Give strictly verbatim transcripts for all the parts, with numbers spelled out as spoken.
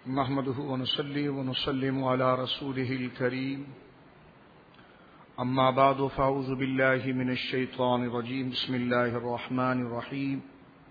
نحمده ونصلي ونسلم على رسوله الكريم أما بعد فأعوذ بالله من الشيطان الرجيم بسم الله الرحمن الرحيم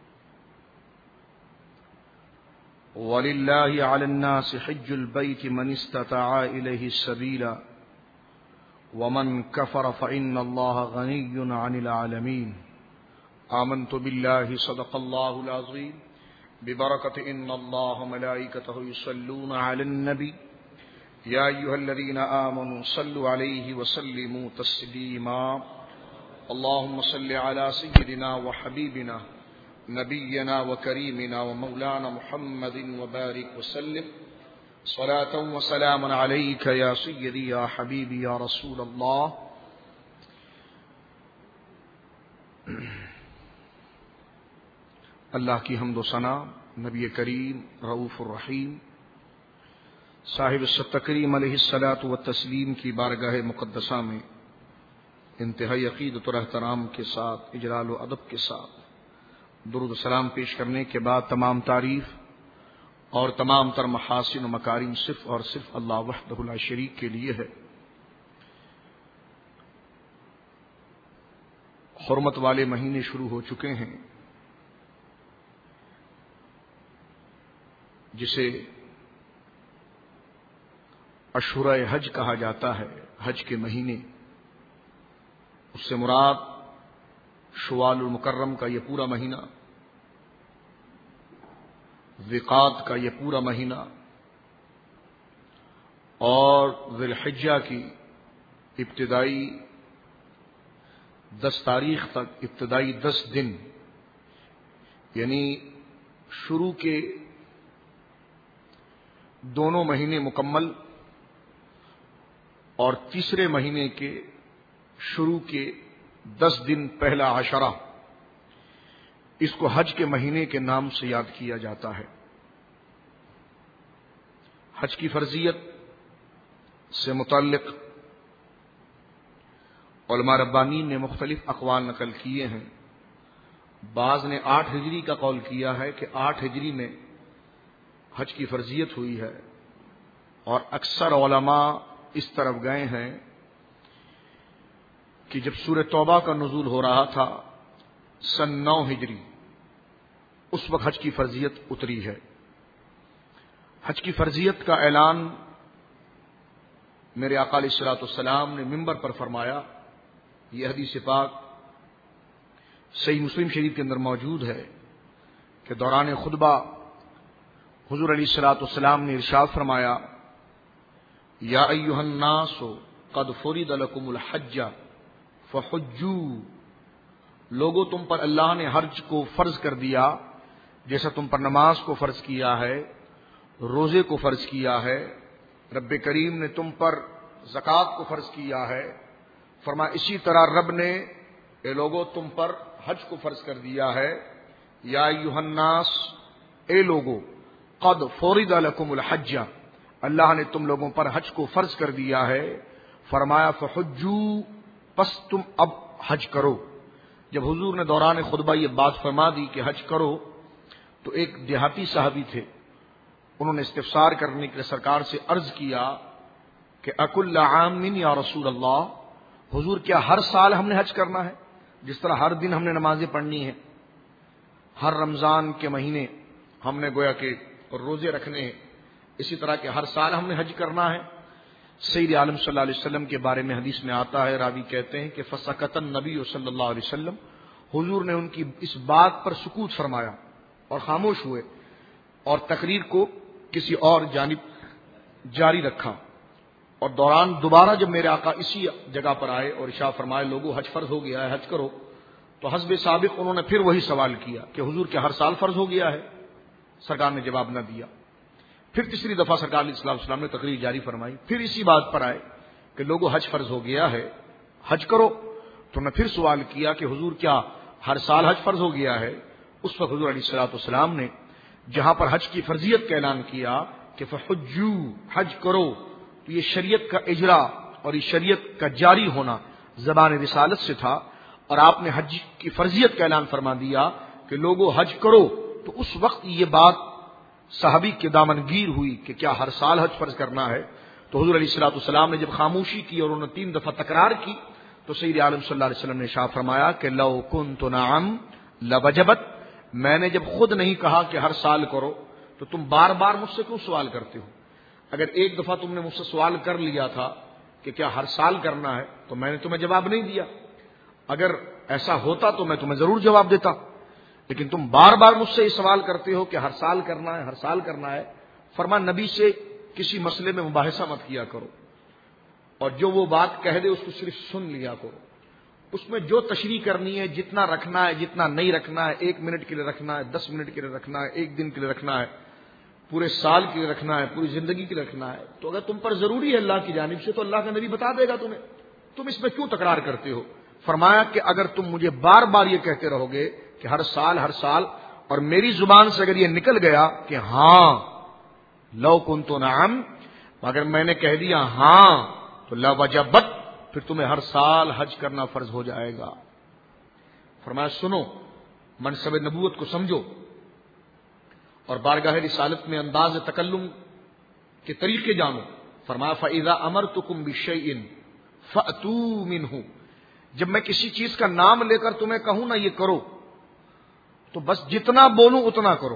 ولله على الناس حج البيت من استطاع إليه السبيل ومن كفر فإن الله غني عن العالمين آمنت بالله صدق الله العظيم ببركة إن الله ملائكته يصلون على النبي يا أيها الذين آمنوا صلوا عليه وسلموا تسليما اللهم صل على سيدنا وحبيبنا نبينا وكريمنا ومولانا محمد وبارك وسلم صلاة وسلاما عليك يا سيدي يا حبيبي يا رسول الله. اللہ کی حمد و ثنا نبی کریم رؤوف الرحیم صاحب التکریم علیہ الصلاۃ والتسلیم کی بارگاہ مقدسہ میں انتہائی عقیدت و احترام کے ساتھ اجلال و ادب کے ساتھ درود و سلام پیش کرنے کے بعد تمام تعریف اور تمام تر محاسن و مکارم صرف اور صرف اللہ وحدہ لا شریک کے لیے ہے. حرمت والے مہینے شروع ہو چکے ہیں جسے اشہرِ حج کہا جاتا ہے. حج کے مہینے، اس سے مراد شوال المکرم کا یہ پورا مہینہ، ذوالقعدہ کا یہ پورا مہینہ اور ذی الحجہ کی ابتدائی دس تاریخ تک ابتدائی دس دن، یعنی شروع کے دونوں مہینے مکمل اور تیسرے مہینے کے شروع کے دس دن پہلا عشرہ، اس کو حج کے مہینے کے نام سے یاد کیا جاتا ہے. حج کی فرضیت سے متعلق علماء ربانین نے مختلف اقوال نقل کیے ہیں. بعض نے آٹھ ہجری کا قول کیا ہے کہ آٹھ ہجری میں حج کی فرضیت ہوئی ہے، اور اکثر علماء اس طرف گئے ہیں کہ جب سورہ توبہ کا نزول ہو رہا تھا سن نو ہجری، اس وقت حج کی فرضیت اتری ہے. حج کی فرضیت کا اعلان میرے آقا علیہ الصلوۃ والسلام نے منبر پر فرمایا. یہ حدیث پاک صحیح مسلم شریف کے اندر موجود ہے کہ دوران خطبہ حضور علیہ الصلوۃ والسلام نے ارشاد فرمایا: یا ایھا الناس قد فرض لکم الحج فحجوا، لوگوں تم پر اللہ نے حج کو فرض کر دیا جیسا تم پر نماز کو فرض کیا ہے، روزے کو فرض کیا ہے. رب کریم نے تم پر زکوٰۃ کو فرض کیا ہے. فرمایا اسی طرح رب نے اے لوگوں تم پر حج کو فرض کر دیا ہے. یا ایھا الناس، اے لوگوں، قد فرض لکم الحج، اللہ نے تم لوگوں پر حج کو فرض کر دیا ہے. فرمایا فحجوا، پس تم اب حج کرو. جب حضور نے دوران خطبہ یہ بات فرما دی کہ حج کرو، تو ایک دیہاتی صحابی تھے، انہوں نے استفسار کرنے کے لیے سرکار سے عرض کیا کہ اکل عام یا رسول اللہ، حضور کیا ہر سال ہم نے حج کرنا ہے؟ جس طرح ہر دن ہم نے نمازیں پڑھنی ہیں، ہر رمضان کے مہینے ہم نے گویا کہ روزے رکھنے ہیں، اسی طرح کہ ہر سال ہم نے حج کرنا ہے؟ سید عالم صلی اللہ علیہ وسلم کے بارے میں حدیث میں آتا ہے، راوی کہتے ہیں کہ فسکت النبی صلی اللہ علیہ وسلم، حضور نے ان کی اس بات پر سکوت فرمایا اور خاموش ہوئے، اور تقریر کو کسی اور جانب جاری رکھا. اور دوران دوبارہ جب میرے آقا اسی جگہ پر آئے اور ارشاد فرمائے لوگوں حج فرض ہو گیا ہے، حج کرو، تو حسب سابق انہوں نے پھر وہی سوال کیا کہ حضور کیا ہر سال فرض ہو گیا ہے؟ سرکار نے جواب نہ دیا. پھر تیسری دفعہ سرکار علیہ الصلوۃ والسلام نے تقریر جاری فرمائی، پھر اسی بات پر آئے کہ لوگوں حج فرض ہو گیا ہے، حج کرو. تو نے پھر سوال کیا کہ حضور کیا ہر سال حج فرض ہو گیا ہے؟ اس وقت حضور علیہ الصلوۃ والسلام نے جہاں پر حج کی فرضیت کا اعلان کیا کہ فحجوا، حج کرو، تو یہ شریعت کا اجرا اور یہ شریعت کا جاری ہونا زبان رسالت سے تھا، اور آپ نے حج کی فرضیت کا اعلان فرما دیا کہ لوگوں حج کرو. تو اس وقت یہ بات صحابی کے دامن گیر ہوئی کہ کیا ہر سال حج فرض کرنا ہے، تو حضور علیہ الصلوۃ والسلام نے جب خاموشی کی اور انہوں نے تین دفعہ تکرار کی تو سید عالم صلی اللہ علیہ وسلم نے ارشاد فرمایا کہ لو کنت نعم لوجبت، میں نے جب خود نہیں کہا کہ ہر سال کرو تو تم بار بار مجھ سے کیوں سوال کرتے ہو؟ اگر ایک دفعہ تم نے مجھ سے سوال کر لیا تھا کہ کیا ہر سال کرنا ہے تو میں نے تمہیں جواب نہیں دیا، اگر ایسا ہوتا تو میں تمہیں ضرور جواب دیتا، لیکن تم بار بار مجھ سے یہ سوال کرتے ہو کہ ہر سال کرنا ہے ہر سال کرنا ہے۔ فرما نبی سے کسی مسئلے میں مباحثہ مت کیا کرو، اور جو وہ بات کہہ دے اس کو صرف سن لیا کرو، اس میں جو تشریح کرنی ہے، جتنا رکھنا ہے جتنا نہیں رکھنا ہے، ایک منٹ کے لیے رکھنا ہے، دس منٹ کے لیے رکھنا ہے، ایک دن کے لیے رکھنا ہے، پورے سال کے لیے رکھنا ہے، پوری زندگی کے لیے رکھنا ہے، تو اگر تم پر ضروری ہے اللہ کی جانب سے تو اللہ کا نبی بتا دے گا تمہیں، تم اس میں کیوں تکرار کرتے ہو؟ فرمایا کہ اگر تم مجھے بار بار یہ کہتے رہو گے کہ ہر سال ہر سال، اور میری زبان سے اگر یہ نکل گیا کہ ہاں لو کنت نعم، اگر میں نے کہہ دیا ہاں تو لوجبت، پھر تمہیں ہر سال حج کرنا فرض ہو جائے گا۔ فرمایا سنو، منصب نبوت کو سمجھو اور بارگاہ رسالت میں انداز تکلم کے طریقے جانو۔ فرمایا فَإِذَا أَمَرْتُكُمْ بِشَيْءٍ فَأْتُوا مِنْهُ، جب میں کسی چیز کا نام لے کر تمہیں کہوں نا یہ کرو تو بس جتنا بولوں اتنا کرو،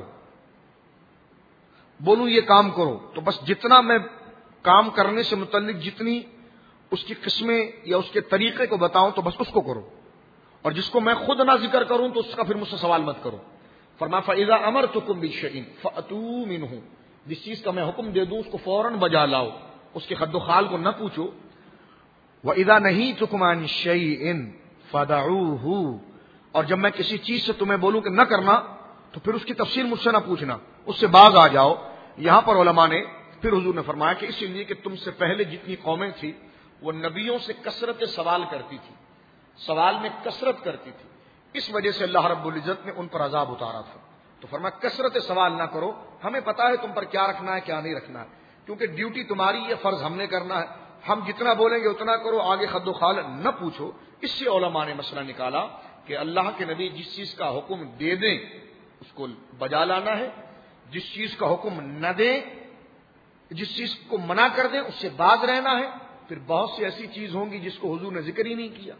بولوں یہ کام کرو تو بس جتنا میں کام کرنے سے متعلق جتنی اس کی قسمیں یا اس کے طریقے کو بتاؤں تو بس اس کو کرو، اور جس کو میں خود نہ ذکر کروں تو اس کا پھر مجھ سے سوال مت کرو۔ فرمایا فَإِذَا أَمَرْتُكُمْ بِشَيْءٍ فَأْتُوا مِنْهُ، جس چیز کا میں حکم دے دوں اس کو فوراً بجا لاؤ، اس کے خد و خال کو نہ پوچھو۔ وَإِذَا نَهِيتُكُمْ عَنْ شَيْءٍ فَدَعُوهُ، اور جب میں کسی چیز سے تمہیں بولوں کہ نہ کرنا تو پھر اس کی تفصیل مجھ سے نہ پوچھنا، اس سے باز آ جاؤ۔ یہاں پر علماء نے پھر حضور نے فرمایا کہ اسی لیے کہ تم سے پہلے جتنی قومیں تھیں وہ نبیوں سے کثرت سوال کرتی تھی، سوال میں کثرت کرتی تھی، اس وجہ سے اللہ رب العزت نے ان پر عذاب اتارا تھا۔ تو فرمایا کثرت سوال نہ کرو، ہمیں پتا ہے تم پر کیا رکھنا ہے کیا نہیں رکھنا ہے، کیونکہ ڈیوٹی تمہاری یہ فرض ہم نے کرنا ہے، ہم جتنا بولیں گے اتنا کرو، آگے خد و خال نہ پوچھو۔ اس سے علماء نے مسئلہ نکالا کہ اللہ کے نبی جس چیز کا حکم دے دیں اس کو بجا لانا ہے، جس چیز کا حکم نہ دیں، جس چیز کو منع کر دیں اس سے باز رہنا ہے۔ پھر بہت سی ایسی چیز ہوں گی جس کو حضور نے ذکر ہی نہیں کیا،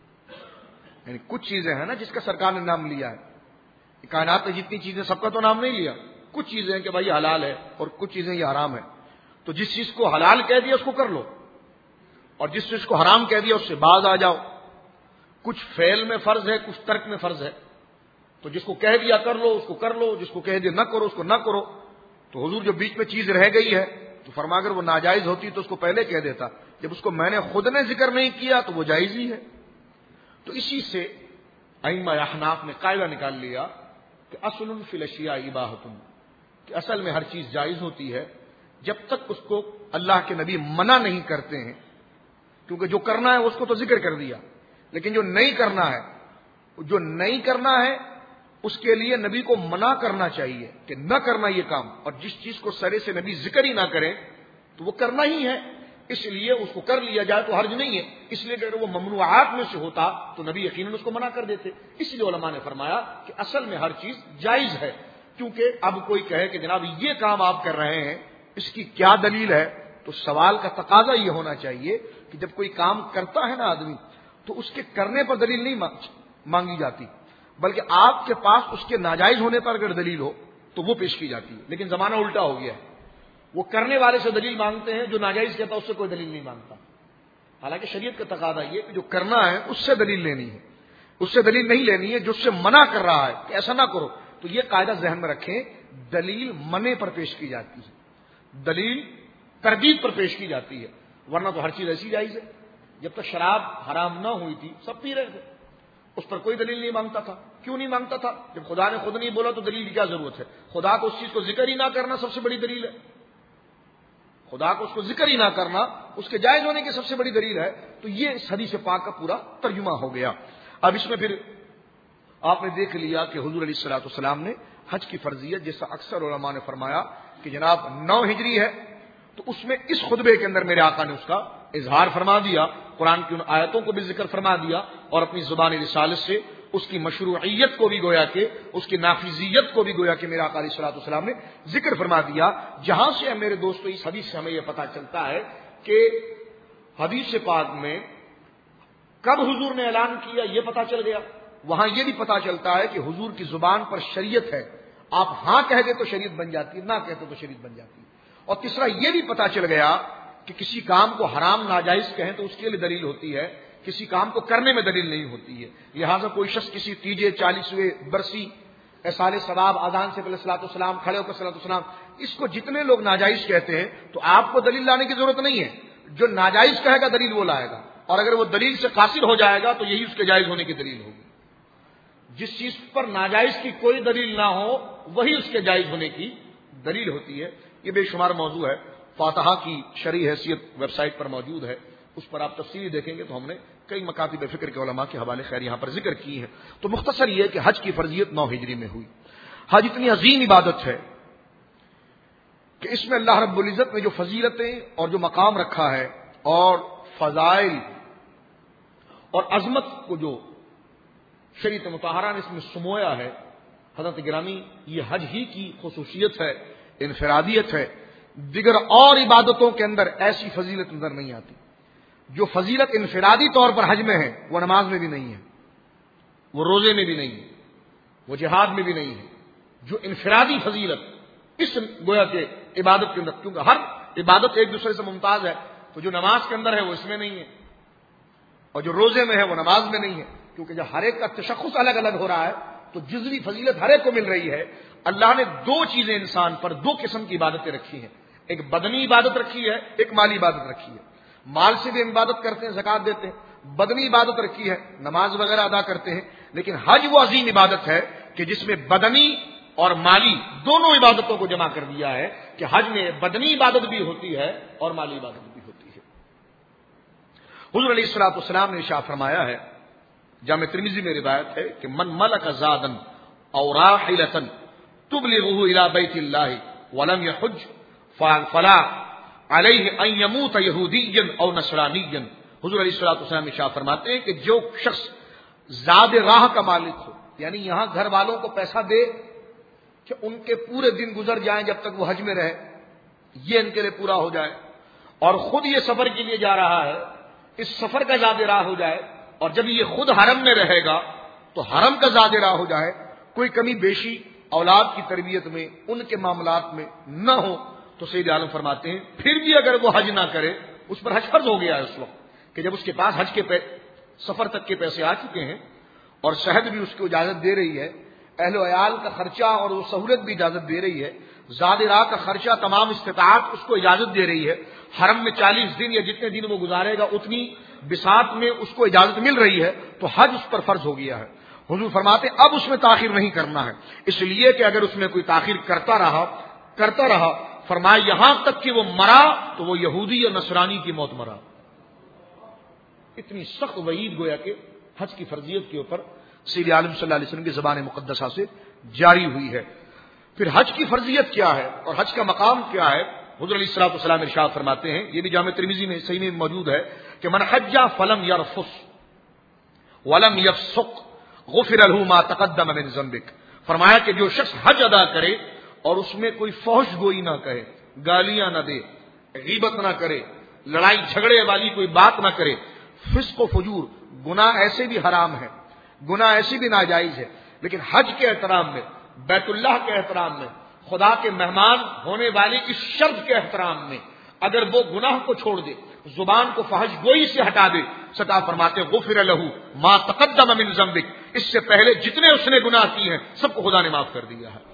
یعنی کچھ چیزیں ہیں نا جس کا سرکار نے نام لیا ہے، کائنات میں جتنی چیزیں سب کا تو نام نہیں لیا، کچھ چیزیں ہیں کہ بھائی حلال ہے اور کچھ چیزیں یہ حرام ہے، تو جس چیز کو حلال کہہ دیا اس کو کر لو، اور جس چیز کو حرام کہہ دیا اس سے باز آ جاؤ۔ کچھ فعل میں فرض ہے کچھ ترک میں فرض ہے، تو جس کو کہہ دیا کر لو اس کو کر لو، جس کو کہہ دیا نہ کرو اس کو نہ کرو۔ تو حضور جو بیچ میں چیز رہ گئی ہے تو فرما اگر وہ ناجائز ہوتی تو اس کو پہلے کہہ دیتا، جب اس کو میں نے خود نے ذکر نہیں کیا تو وہ جائز ہی ہے۔ تو اسی سے ائمہ احناف نے قاعدہ نکال لیا کہ اصل فی الاشیاء اباحۃ، کہ اصل میں ہر چیز جائز ہوتی ہے جب تک اس کو اللہ کے نبی منع نہیں کرتے ہیں، کیونکہ جو کرنا ہے اس کو تو ذکر کر دیا، لیکن جو نہیں کرنا ہے جو نہیں کرنا ہے اس کے لیے نبی کو منع کرنا چاہیے کہ نہ کرنا یہ کام، اور جس چیز کو سرے سے نبی ذکر ہی نہ کرے تو وہ کرنا ہی ہے، اس لیے اس کو کر لیا جائے تو حرج نہیں ہے۔ اس لیے کہ اگر وہ ممنوعات میں سے ہوتا تو نبی یقیناً اس کو منع کر دیتے۔ اس لیے علماء نے فرمایا کہ اصل میں ہر چیز جائز ہے، کیونکہ اب کوئی کہے کہ جناب یہ کام آپ کر رہے ہیں اس کی کیا دلیل ہے، تو سوال کا تقاضا یہ ہونا چاہیے کہ جب کوئی کام کرتا ہے نا آدمی تو اس کے کرنے پر دلیل نہیں مانگی جاتی، بلکہ آپ کے پاس اس کے ناجائز ہونے پر اگر دلیل ہو تو وہ پیش کی جاتی ہے۔ لیکن زمانہ الٹا ہو گیا ہے، وہ کرنے والے سے دلیل مانگتے ہیں، جو ناجائز کہتا ہے اس سے کوئی دلیل نہیں مانگتا، حالانکہ شریعت کا تقاضا یہ کہ جو کرنا ہے اس سے دلیل لینی ہے، اس سے دلیل نہیں لینی ہے جو اس سے منع کر رہا ہے کہ ایسا نہ کرو۔ تو یہ قاعدہ ذہن میں رکھیں، دلیل منع پر پیش کی جاتی ہے، دلیل تردید پر پیش کی جاتی ہے، ورنہ تو ہر چیز ایسی جائز ہے۔ جب تک شراب حرام نہ ہوئی تھی سب پی رہے تھے، اس پر کوئی دلیل نہیں مانگتا تھا۔ کیوں نہیں مانگتا تھا؟ جب خدا نے خود نہیں بولا تو دلیل کی کیا ضرورت ہے؟ خدا کو اس چیز کو ذکر ہی نہ کرنا سب سے بڑی دلیل ہے، خدا کو اس کو ذکر ہی نہ کرنا اس کے جائز ہونے کی سب سے بڑی دلیل ہے۔ تو یہ اس حدیث پاک کا پورا ترجمہ ہو گیا۔ اب اس میں پھر آپ نے دیکھ لیا کہ حضور علیہ الصلوۃ والسلام نے حج کی فرضیت، جیسا اکثر علماء نے فرمایا کہ جناب نو ہجری ہے، تو اس میں اس خطبے کے اندر میرے آقا نے اس کا اظہار فرما دیا، قرآن کی ان آیتوں کو بھی ذکر فرما دیا اور اپنی زبان رسالت سے اس کی مشروعیت کو بھی گویا کہ اس کی نافذیت کو بھی گویا کہ میرا آقا علیہ الصلوۃ والسلام نے ذکر فرما دیا. جہاں سے میرے دوستو اس حدیث سے ہمیں یہ پتہ چلتا ہے کہ حدیث پاک میں کب حضور نے اعلان کیا یہ پتہ چل گیا. وہاں یہ بھی پتہ چلتا ہے کہ حضور کی زبان پر شریعت ہے, آپ ہاں کہہ دے تو شریعت بن جاتی ہے, نہ کہتے تو شریعت بن جاتی ہے. اور تیسرا یہ بھی پتہ چل گیا کہ کسی کام کو حرام ناجائز کہیں تو اس کے لیے دلیل ہوتی ہے, کسی کام کو کرنے میں دلیل نہیں ہوتی ہے. لہٰذا کوئی شخص کسی تیجے چالیسویں برسی احسال ثواب اذان سے پہلے صلاۃ والسلام کھڑے ہو کر صلاۃ والسلام, اس کو جتنے لوگ ناجائز کہتے ہیں تو آپ کو دلیل لانے کی ضرورت نہیں ہے. جو ناجائز کہے گا دلیل وہ لائے گا, اور اگر وہ دلیل سے قاصر ہو جائے گا تو یہی اس کے جائز ہونے کی دلیل ہوگی. جس چیز پر ناجائز کی کوئی دلیل نہ ہو وہی اس کے جائز ہونے کی دلیل ہوتی ہے. یہ بے شمار موضوع ہے, فاتحہ کی شرعی حیثیت ویب سائٹ پر موجود ہے, اس پر آپ تفصیلی دیکھیں گے تو ہم نے کئی مکاتب فکر کے علماء کے حوالے خیر یہاں پر ذکر کی ہیں. تو مختصر یہ کہ حج کی فرضیت نو ہجری میں ہوئی. حج اتنی عظیم عبادت ہے کہ اس میں اللہ رب العزت نے جو فضیلتیں اور جو مقام رکھا ہے اور فضائل اور عظمت کو جو شریعت مطہرہ نے اس میں سمویا ہے, حضرت گرامی یہ حج ہی کی خصوصیت ہے, انفرادیت ہے. دیگر اور عبادتوں کے اندر ایسی فضیلت نظر نہیں آتی. جو فضیلت انفرادی طور پر حج میں ہے وہ نماز میں بھی نہیں ہے, وہ روزے میں بھی نہیں ہے, وہ جہاد میں بھی نہیں ہے. جو انفرادی فضیلت اس گویا کہ عبادت کے اندر, کیونکہ ہر عبادت ایک دوسرے سے ممتاز ہے, تو جو نماز کے اندر ہے وہ اس میں نہیں ہے, اور جو روزے میں ہے وہ نماز میں نہیں ہے. کیونکہ جب ہر ایک کا تشخص الگ الگ ہو رہا ہے تو جزوی فضیلت ہر ایک کو مل رہی ہے. اللہ نے دو چیزیں انسان پر, دو قسم کی عبادتیں رکھی ہیں, ایک بدنی عبادت رکھی ہے, ایک مالی عبادت رکھی ہے. مال سے بھی عبادت کرتے ہیں, زکات دیتے ہیں. بدنی عبادت رکھی ہے, نماز وغیرہ ادا کرتے ہیں. لیکن حج وہ عظیم عبادت ہے کہ جس میں بدنی اور مالی دونوں عبادتوں کو جمع کر دیا ہے, کہ حج میں بدنی عبادت بھی ہوتی ہے اور مالی عبادت بھی ہوتی ہے. حضور علیہ الصلوۃ والسلام نے ارشاد فرمایا ہے, جامع ترمذی میں روایت ہے کہ من ملک زادن او راحلۃ تبلغه الى بیت اللہ ولم یحج فلا علیہ ان یموت یہودیا او نصرانیا. حضور علیہ الصلوۃ والسلام ارشاد فرماتے ہیں کہ جو شخص زاد راہ کا مالک ہو, یعنی یہاں گھر والوں کو پیسہ دے کہ ان کے پورے دن گزر جائیں جب تک وہ حج میں رہے, یہ ان کے لیے پورا ہو جائے, اور خود یہ سفر کے لیے جا رہا ہے, اس سفر کا زاد راہ ہو جائے, اور جب یہ خود حرم میں رہے گا تو حرم کا زاد راہ ہو جائے, کوئی کمی بیشی اولاد کی تربیت میں ان کے معاملات میں نہ ہو, تو سید عالم فرماتے ہیں پھر بھی اگر وہ حج نہ کرے, اس پر حج فرض ہو گیا ہے اس وقت کہ جب اس کے پاس حج کے پہ سفر تک کے پیسے آ چکے ہیں اور شہد بھی اس کو اجازت دے رہی ہے, اہل و عیال کا خرچہ اور وہ سہولت بھی اجازت دے رہی ہے, زاد راہ کا خرچہ تمام استطاعت اس کو اجازت دے رہی ہے, حرم میں چالیس دن یا جتنے دن وہ گزارے گا اتنی بساط میں اس کو اجازت مل رہی ہے, تو حج اس پر فرض ہو گیا ہے. حضور فرماتے اب اس میں تاخیر نہیں کرنا ہے, اس لیے کہ اگر اس میں کوئی تاخیر کرتا رہا کرتا رہا فرمایا یہاں تک کہ وہ مرا تو وہ یہودی یا نصرانی کی موت مرا. اتنی سخت وعید گویا کہ حج کی فرضیت کے اوپر سید عالم صلی اللہ علیہ وسلم کی زبان مقدسہ سے جاری ہوئی ہے. پھر حج کی فرضیت کیا ہے اور حج کا مقام کیا ہے؟ حضور علیہ الصلوۃ والسلام ارشاد فرماتے ہیں, یہ بھی جامع ترمذی میں صحیح میں موجود ہے کہ من حج فلم یرفث ولم یفسق غفر له ما تقدم من ذنبک. فرمایا کہ جو شخص حج ادا کرے اور اس میں کوئی فحش گوئی نہ کہے, گالیاں نہ دے, غیبت نہ کرے, لڑائی جھگڑے والی کوئی بات نہ کرے, فسق و فجور گناہ ایسے بھی حرام ہے, گناہ ایسی بھی ناجائز ہے, لیکن حج کے احترام میں, بیت اللہ کے احترام میں, خدا کے مہمان ہونے والی اس شرط کے احترام میں اگر وہ گناہ کو چھوڑ دے, زبان کو فحش گوئی سے ہٹا دے, ستا فرماتے غفر له ما تقدم من ذنبک, اس سے پہلے جتنے اس نے گناہ کیے ہیں سب کو خدا نے معاف کر دیا ہے,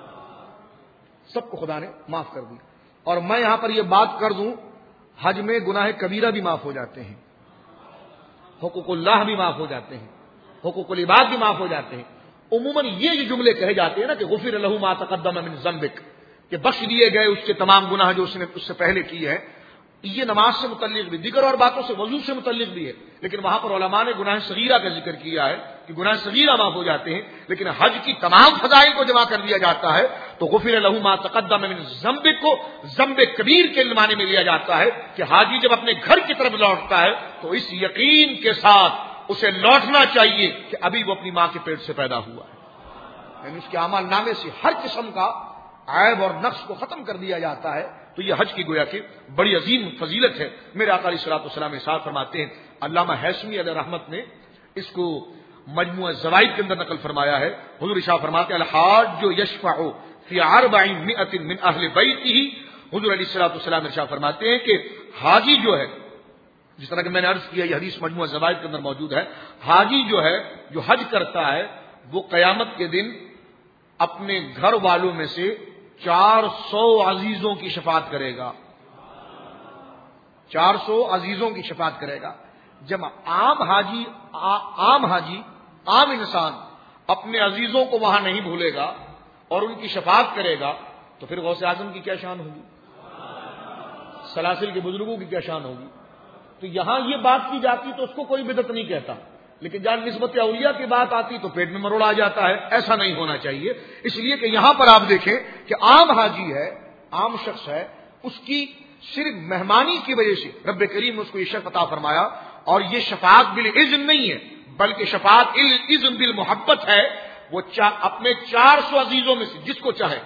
سب کو خدا نے معاف کر دیا. اور میں یہاں پر یہ بات کر دوں, حج میں گناہ کبیرہ بھی معاف ہو جاتے ہیں, حقوق اللہ بھی معاف ہو جاتے ہیں, حقوق العباد بھی معاف ہو جاتے ہیں. عموماً یہ جو جملے کہے جاتے ہیں نا کہ غفر له ما تقدم من ذنبک, کہ بخش دیے گئے اس کے تمام گناہ جو اس نے اس سے پہلے کیے ہیں, یہ نماز سے متعلق بھی, دیگر اور باتوں سے, وضو سے متعلق بھی ہے, لیکن وہاں پر علماء نے گناہ صغیرہ کا ذکر کیا ہے کہ گناہ صغیرہ معاف ہو جاتے ہیں. لیکن حج کی تمام فضائل کو جمع کر دیا جاتا ہے تو غفر له ما تقدم من ذنبک کو ذنب کبیر کے معنی میں لیا جاتا ہے کہ حاجی جب اپنے گھر کی طرف لوٹتا ہے تو اس یقین کے ساتھ اسے لوٹنا چاہیے کہ ابھی وہ اپنی ماں کے پیٹ سے پیدا ہوا ہے، یعنی اس کے اعمال نامے سے ہر قسم کا عیب اور نقص کو ختم کر دیا جاتا ہے. تو یہ حج کی گویا کہ بڑی عظیم فضیلت ہے. میرے آقا علیہ الصلوۃ والسلام ارشاد فرماتے ہیں، علامہ ہیثمی علیہ رحمت نے اس کو مجموعہ زوائد کے اندر نقل فرمایا ہے. حضور ارشاد فرماتے ہیں الحاج یشفع فی اربع مئۃ من اہل بیتہ. حضور علیہ الصلوۃ والسلام ارشاد فرماتے ہیں کہ حاجی جو ہے، جس طرح کہ میں نے عرض کیا یہ حدیث مجموعہ زوائد کے اندر موجود ہے، حاجی جو ہے جو حج کرتا ہے وہ قیامت کے دن اپنے گھر والوں میں سے چار سو عزیزوں کی شفاعت کرے گا. چار سو عزیزوں کی شفاعت کرے گا. جب عام حاجی عام حاجی عام انسان اپنے عزیزوں کو وہاں نہیں بھولے گا اور ان کی شفاعت کرے گا تو پھر غوث اعظم کی کیا شان ہوگی، سلاسل کے بزرگوں کی کیا شان ہوگی. تو یہاں یہ بات کی جاتی تو اس کو کوئی بدعت نہیں کہتا، لیکن جہاں نسبت اولیاء کی بات آتی تو پیٹ میں مروڑ آ جاتا ہے. ایسا نہیں ہونا چاہیے. اس لیے کہ یہاں پر آپ دیکھیں کہ عام حاجی ہے، عام شخص ہے، اس کی صرف مہمانی کی وجہ سے رب کریم نے اس کو یہ شرف عطا فرمایا. اور یہ شفاعت بالاذن نہیں ہے بلکہ شفاعت اذن بالمحبت ہے. وہ اپنے چار سو عزیزوں میں سے جس کو چاہے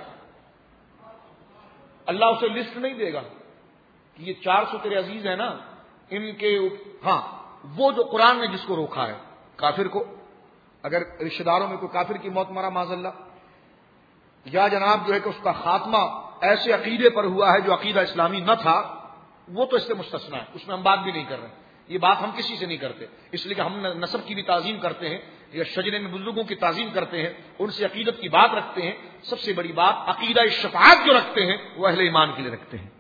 اللہ اسے لسٹ نہیں دے گا کہ یہ چار سو تیرے عزیز ہیں نا ان کے، ہاں وہ جو قرآن نے جس کو روکا ہے، کافر کو، اگر رشتہ داروں میں کوئی کافر کی موت مرا معاذ اللہ، یا جناب جو ہے کہ اس کا خاتمہ ایسے عقیدے پر ہوا ہے جو عقیدہ اسلامی نہ تھا، وہ تو اس سے مستثنا ہے، اس میں ہم بات بھی نہیں کر رہے. یہ بات ہم کسی سے نہیں کرتے، اس لیے کہ ہم نسب کی بھی تعظیم کرتے ہیں یا شجرے میں بزرگوں کی تعظیم کرتے ہیں، ان سے عقیدت کی بات رکھتے ہیں. سب سے بڑی بات عقیدہ شفاعت جو رکھتے ہیں وہ اہل ایمان کے لیے رکھتے ہیں.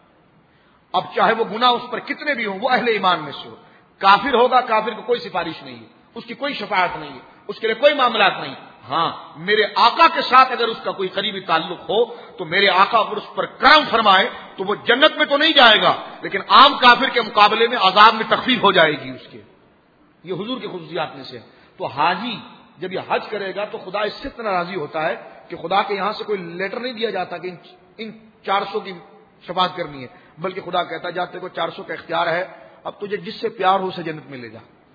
اب چاہے وہ گناہ اس پر کتنے بھی ہوں وہ اہل ایمان میں سے ہو. کافر ہوگا، کافر کو کوئی سفارش نہیں ہے، اس کی کوئی شفاعت نہیں ہے، اس کے لیے کوئی معاملات نہیں. ہاں میرے آقا کے ساتھ اگر اس کا کوئی قریبی تعلق ہو تو میرے آقا اگر اس پر کرم فرمائے تو وہ جنت میں تو نہیں جائے گا لیکن عام کافر کے مقابلے میں عذاب میں تخفیف ہو جائے گی اس کے. یہ حضور کی خصوصیات میں سے ہے. تو حاجی جب یہ حج کرے گا تو خدا اس سے اتنا راضی ہوتا ہے کہ خدا کے یہاں سے کوئی لیٹر نہیں دیا جاتا کہ ان چار سو کی شفاعت کرنی ہے، بلکہ خدا کہتا ہے جاتے کو چار سو کا اختیار ہے، اب تجھے جس سے پیار ہو اسے جنت میں لے جا.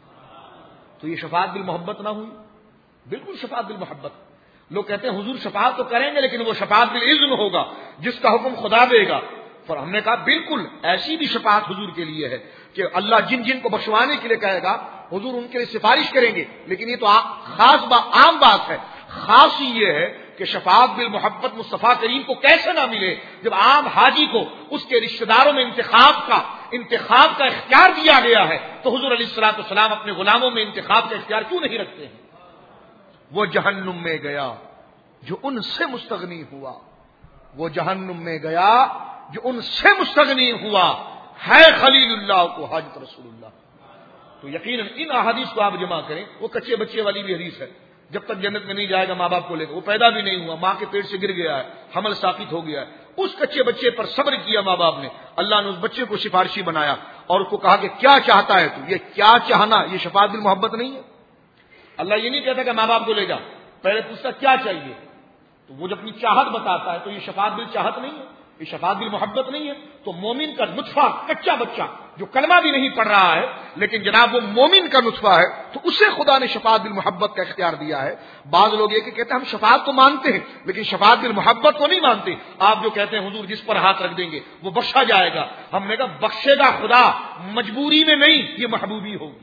تو یہ شفاعت بالمحبت نہ ہوئی، بالکل شفاعت بالمحبت. لوگ کہتے ہیں حضور شفاعت تو کریں گے لیکن وہ شفاعت بالاذن ہوگا جس کا حکم خدا دے گا. پر ہم نے کہا بالکل ایسی بھی شفاعت حضور کے لیے ہے کہ اللہ جن جن کو بخشوانے کے لیے کہے گا حضور ان کے لیے سفارش کریں گے. لیکن یہ تو خاص بات، عام بات ہے. خاص یہ ہے کہ شفاعت بالمحبت مصطفیٰ کریم کو کیسے نہ ملے جب عام حاجی کو اس کے رشتہ داروں میں انتخاب کا انتخاب کا اختیار دیا گیا ہے تو حضور علیہ الصلوۃ والسلام اپنے غلاموں میں انتخاب کا اختیار کیوں نہیں رکھتے ہیں؟ وہ جہنم میں گیا جو ان سے مستغنی ہوا، وہ جہنم میں گیا جو ان سے مستغنی ہوا ہے خلیل اللہ کو حاجت رسول اللہ. تو یقیناً ان احادیث کو آپ جمع کریں. وہ کچے بچے والی بھی حدیث ہے، جب تک جنت میں نہیں جائے گا ماں باپ کو لے کر، وہ پیدا بھی نہیں ہوا، ماں کے پیٹ سے گر گیا ہے، حمل ثابت ہو گیا ہے، اس کچے بچے پر صبر کیا ماں باپ نے، اللہ نے اس بچے کو سفارشی بنایا اور اس کو کہا کہ کیا چاہتا ہے تو. یہ کیا چاہنا یہ شفاعت بالمحبت نہیں ہے. اللہ یہ نہیں کہتا کہ ماں باپ کو لے جا، پہلے پوچھتا کیا چاہیے، تو وہ جب اپنی چاہت بتاتا ہے تو یہ شفاعت بالچاہت نہیں ہے، یہ شفاعت بالمحبت نہیں ہے. تو مومن کا نطفہ کچا بچہ جو کلمہ بھی نہیں پڑھ رہا ہے لیکن جناب وہ مومن کا نطفہ ہے تو اسے خدا نے شفاعت بالمحبت کا اختیار دیا ہے. بعض لوگ یہ کہ کہتے ہیں ہم شفاعت تو مانتے ہیں لیکن شفاعت بالمحبت کو نہیں مانتے. آپ جو کہتے ہیں حضور جس پر ہاتھ رکھ دیں گے وہ بخشا جائے گا، ہم نے کہا بخشے گا خدا، مجبوری میں نہیں، یہ محبوبی ہوگی.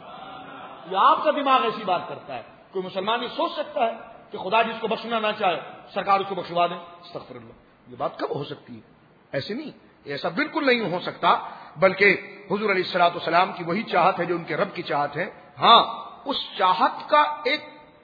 یہ آپ کا دماغ ایسی بات کرتا ہے. کوئی مسلمان یہ سوچ سکتا ہے کہ خدا جس کو بخشنا نہ چاہے سرکار اس کو بخشوا دیں؟ استغفر اللہ. یہ بات کب ہو سکتی ہے؟ ایسے نہیں، ایسا بالکل نہیں ہو سکتا. بلکہ حضور علیہ الصلوۃ والسلام کی وہی چاہت ہے جو ان کے رب کی چاہت ہے. ہاں اس چاہت کا ایک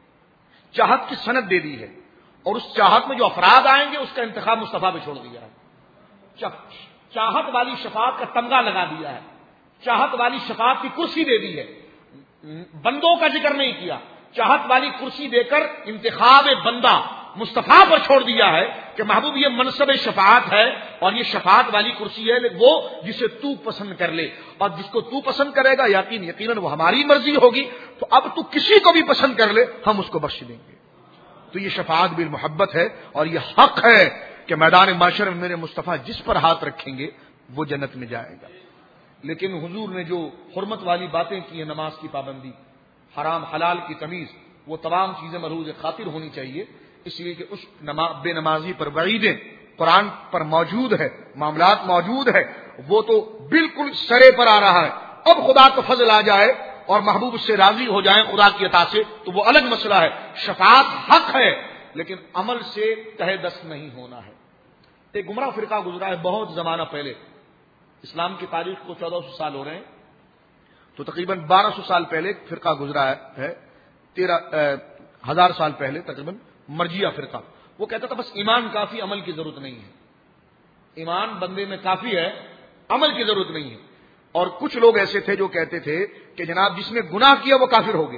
چاہت کی سند دے دی ہے اور اس چاہت میں جو افراد آئیں گے اس کا انتخاب مصطفیٰ پہ چھوڑ دیا ہے. چاہت والی شفاعت کا تمغہ لگا دیا ہے، چاہت والی شفاعت کی کرسی دے دی ہے، بندوں کا ذکر نہیں کیا. چاہت والی کرسی دے کر انتخاب بندہ مصطفیٰ پر چھوڑ دیا ہے کہ محبوب یہ منصب شفاعت ہے اور یہ شفاعت والی کرسی ہے وہ جسے تو پسند کر لے، اور جس کو تو پسند کرے گا یقین یقیناً وہ ہماری مرضی ہوگی. تو اب تو کسی کو بھی پسند کر لے ہم اس کو بخش دیں گے. تو یہ شفاعت بالمحبت ہے اور یہ حق ہے کہ میدان معاشر میں میرے مصطفیٰ جس پر ہاتھ رکھیں گے وہ جنت میں جائے گا. لیکن حضور نے جو حرمت والی باتیں کی ہیں، نماز کی پابندی، حرام حلال کی تمیز، وہ تمام چیزیں ملحوظ خاطر ہونی چاہیے، اس لیے کہ اس بے نمازی پر وعیدیں قرآن پر موجود ہے، معاملات موجود ہے، وہ تو بالکل سرے پر آ رہا ہے۔ اب خدا کا فضل آ جائے اور محبوب اس سے راضی ہو جائیں خدا کی عطا سے تو وہ الگ مسئلہ ہے، شفاعت حق ہے، لیکن عمل سے تہ دست نہیں ہونا ہے۔ ایک گمراہ فرقہ گزرا ہے بہت زمانہ پہلے، اسلام کی تاریخ کو چودہ سو سال ہو رہے ہیں، تو تقریباً بارہ سو سال پہلے ایک فرقہ گزرا ہے، تیرہ ہزار سال پہلے تقریباً مرجیہ فرقہ۔ وہ کہتا تھا بس ایمان کافی، عمل کی ضرورت نہیں ہے، ایمان بندے میں کافی ہے، عمل کی ضرورت نہیں ہے۔ اور کچھ لوگ ایسے تھے جو کہتے تھے کہ جناب جس نے گناہ کیا وہ کافر ہو گیا،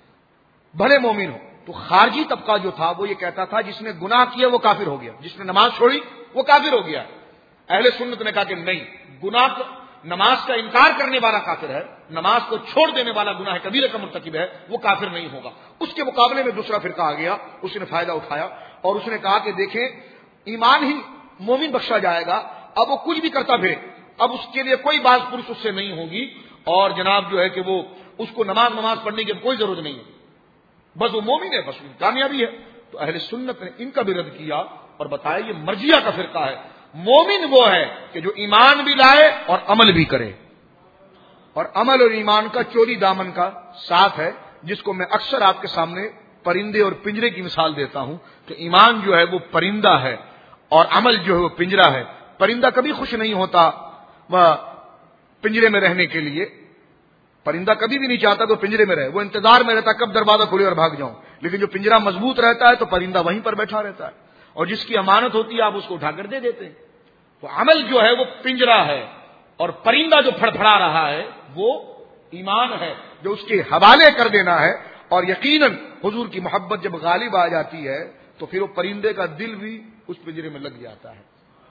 بھلے مومن ہو۔ تو خارجی طبقہ جو تھا وہ یہ کہتا تھا جس نے گناہ کیا وہ کافر ہو گیا، جس نے نماز چھوڑی وہ کافر ہو گیا۔ اہل سنت نے کہا کہ نہیں، گناہ نماز کا انکار کرنے والا کافر ہے، نماز کو چھوڑ دینے والا گناہ کبیرہ کا مرتکب ہے، وہ کافر نہیں ہوگا۔ اس کے مقابلے میں دوسرا فرقہ آ گیا، اس نے فائدہ اٹھایا اور اس نے کہا کہ دیکھیں ایمان ہی مومن بخشا جائے گا، اب وہ کچھ بھی کرتا پھرے، اب اس کے لیے کوئی باز پرس اس سے نہیں ہوگی، اور جناب جو ہے کہ وہ اس کو نماز نماز پڑھنے کی کوئی ضرورت نہیں ہے، بس وہ مومن ہے، بس کامیابی ہے۔ تو اہل سنت نے ان کا بھی رد کیا اور بتایا یہ مرجیہ کا فرقہ ہے، مومن وہ ہے کہ جو ایمان بھی لائے اور عمل بھی کرے، اور عمل اور ایمان کا چوری دامن کا ساتھ ہے، جس کو میں اکثر آپ کے سامنے پرندے اور پنجرے کی مثال دیتا ہوں کہ ایمان جو ہے وہ پرندہ ہے اور عمل جو ہے وہ پنجرہ ہے۔ پرندہ کبھی خوش نہیں ہوتا وہ پنجرے میں رہنے کے لیے، پرندہ کبھی بھی نہیں چاہتا تو پنجرے میں رہے، وہ انتظار میں رہتا کب دروازہ کھلے اور بھاگ جاؤں، لیکن جو پنجرہ مضبوط رہتا ہے تو پرندہ وہیں پر بیٹھا رہتا ہے، اور جس کی امانت ہوتی ہے آپ اس کو اٹھا کر دے دیتے ہیں۔ تو عمل جو ہے وہ پنجرہ ہے، اور پرندہ جو پھڑ پھڑا رہا ہے وہ ایمان ہے جو اس کے حوالے کر دینا ہے، اور یقیناً حضور کی محبت جب غالب آ جاتی ہے تو پھر وہ پرندے کا دل بھی اس پنجرے میں لگ جاتا ہے۔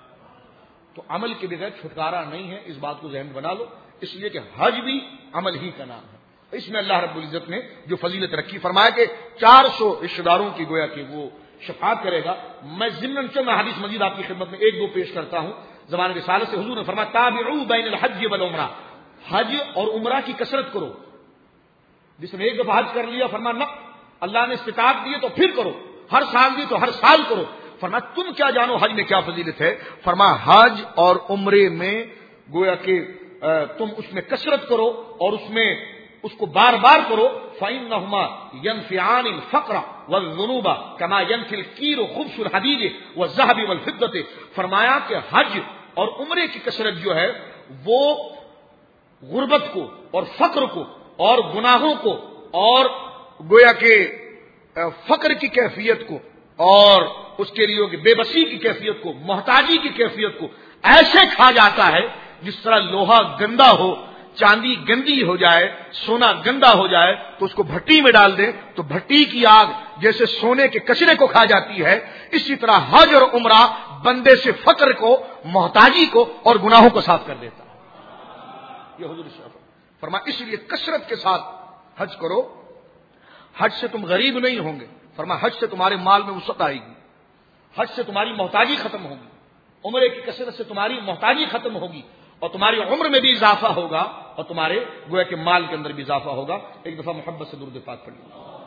تو عمل کے بغیر چھٹکارا نہیں ہے، اس بات کو ذہن بنا لو، اس لیے کہ حج بھی عمل ہی کا نام ہے۔ اس میں اللہ رب العزت نے جو فضیلت رکھی، فرمایا کہ چار سو رشتہ داروں کی گویا کہ وہ شفاعت کرے گا۔ میں ضمن چند حدیث مزید آپ کی خدمت میں ایک دو پیش کرتا ہوں۔ زبان رسالت سے حضور نے فرمایا تابعوا بین الحج والعمرہ، حج اور عمرہ کی کثرت کرو۔ جس نے ایک دفعہ حج کر لیا فرمایا نہ، اللہ نے استطاعت دی تو پھر کرو، ہر سال دی تو ہر سال کرو۔ فرمایا تم کیا جانو حج میں کیا فضیلت ہے؟ فرمایا حج اور عمرے میں گویا کہ تم اس میں کثرت کرو اور اس میں اس کو بار بار کرو، فإنهما ينفعان الفقر والذنوب كما ينفي الكير خبث الحديد والذهب والفضة۔ فرمایا کہ حج اور عمرے کی کثرت جو ہے وہ غربت کو اور فقر کو اور گناہوں کو اور گویا کہ فقر کی کیفیت کو اور اس کے لیے بے بسی کی کیفیت کو، محتاجی کی کیفیت کو ایسے کھا جاتا ہے جس طرح لوہا گندا ہو، چاندی گندی ہو جائے، سونا گندا ہو جائے تو اس کو بھٹی میں ڈال دیں تو بھٹی کی آگ جیسے سونے کے کچرے کو کھا جاتی ہے، اسی طرح حج اور عمرہ بندے سے فقر کو، محتاجی کو اور گناہوں کو صاف کر دیتا ہے۔ یہ حضور فرمایا اس لیے کثرت کے ساتھ حج کرو، حج سے تم غریب نہیں ہوں گے، فرمایا حج سے تمہارے مال میں وسعت آئے گی، حج سے تمہاری محتاجی ختم ہوگی، عمرے کی کثرت سے تمہاری محتاجی ختم ہوگی، اور تمہاری عمر میں بھی اضافہ ہوگا اور تمہارے گویا کے مال کے اندر بھی اضافہ ہوگا۔ ایک دفعہ محبت سے درود پاک پڑھیے۔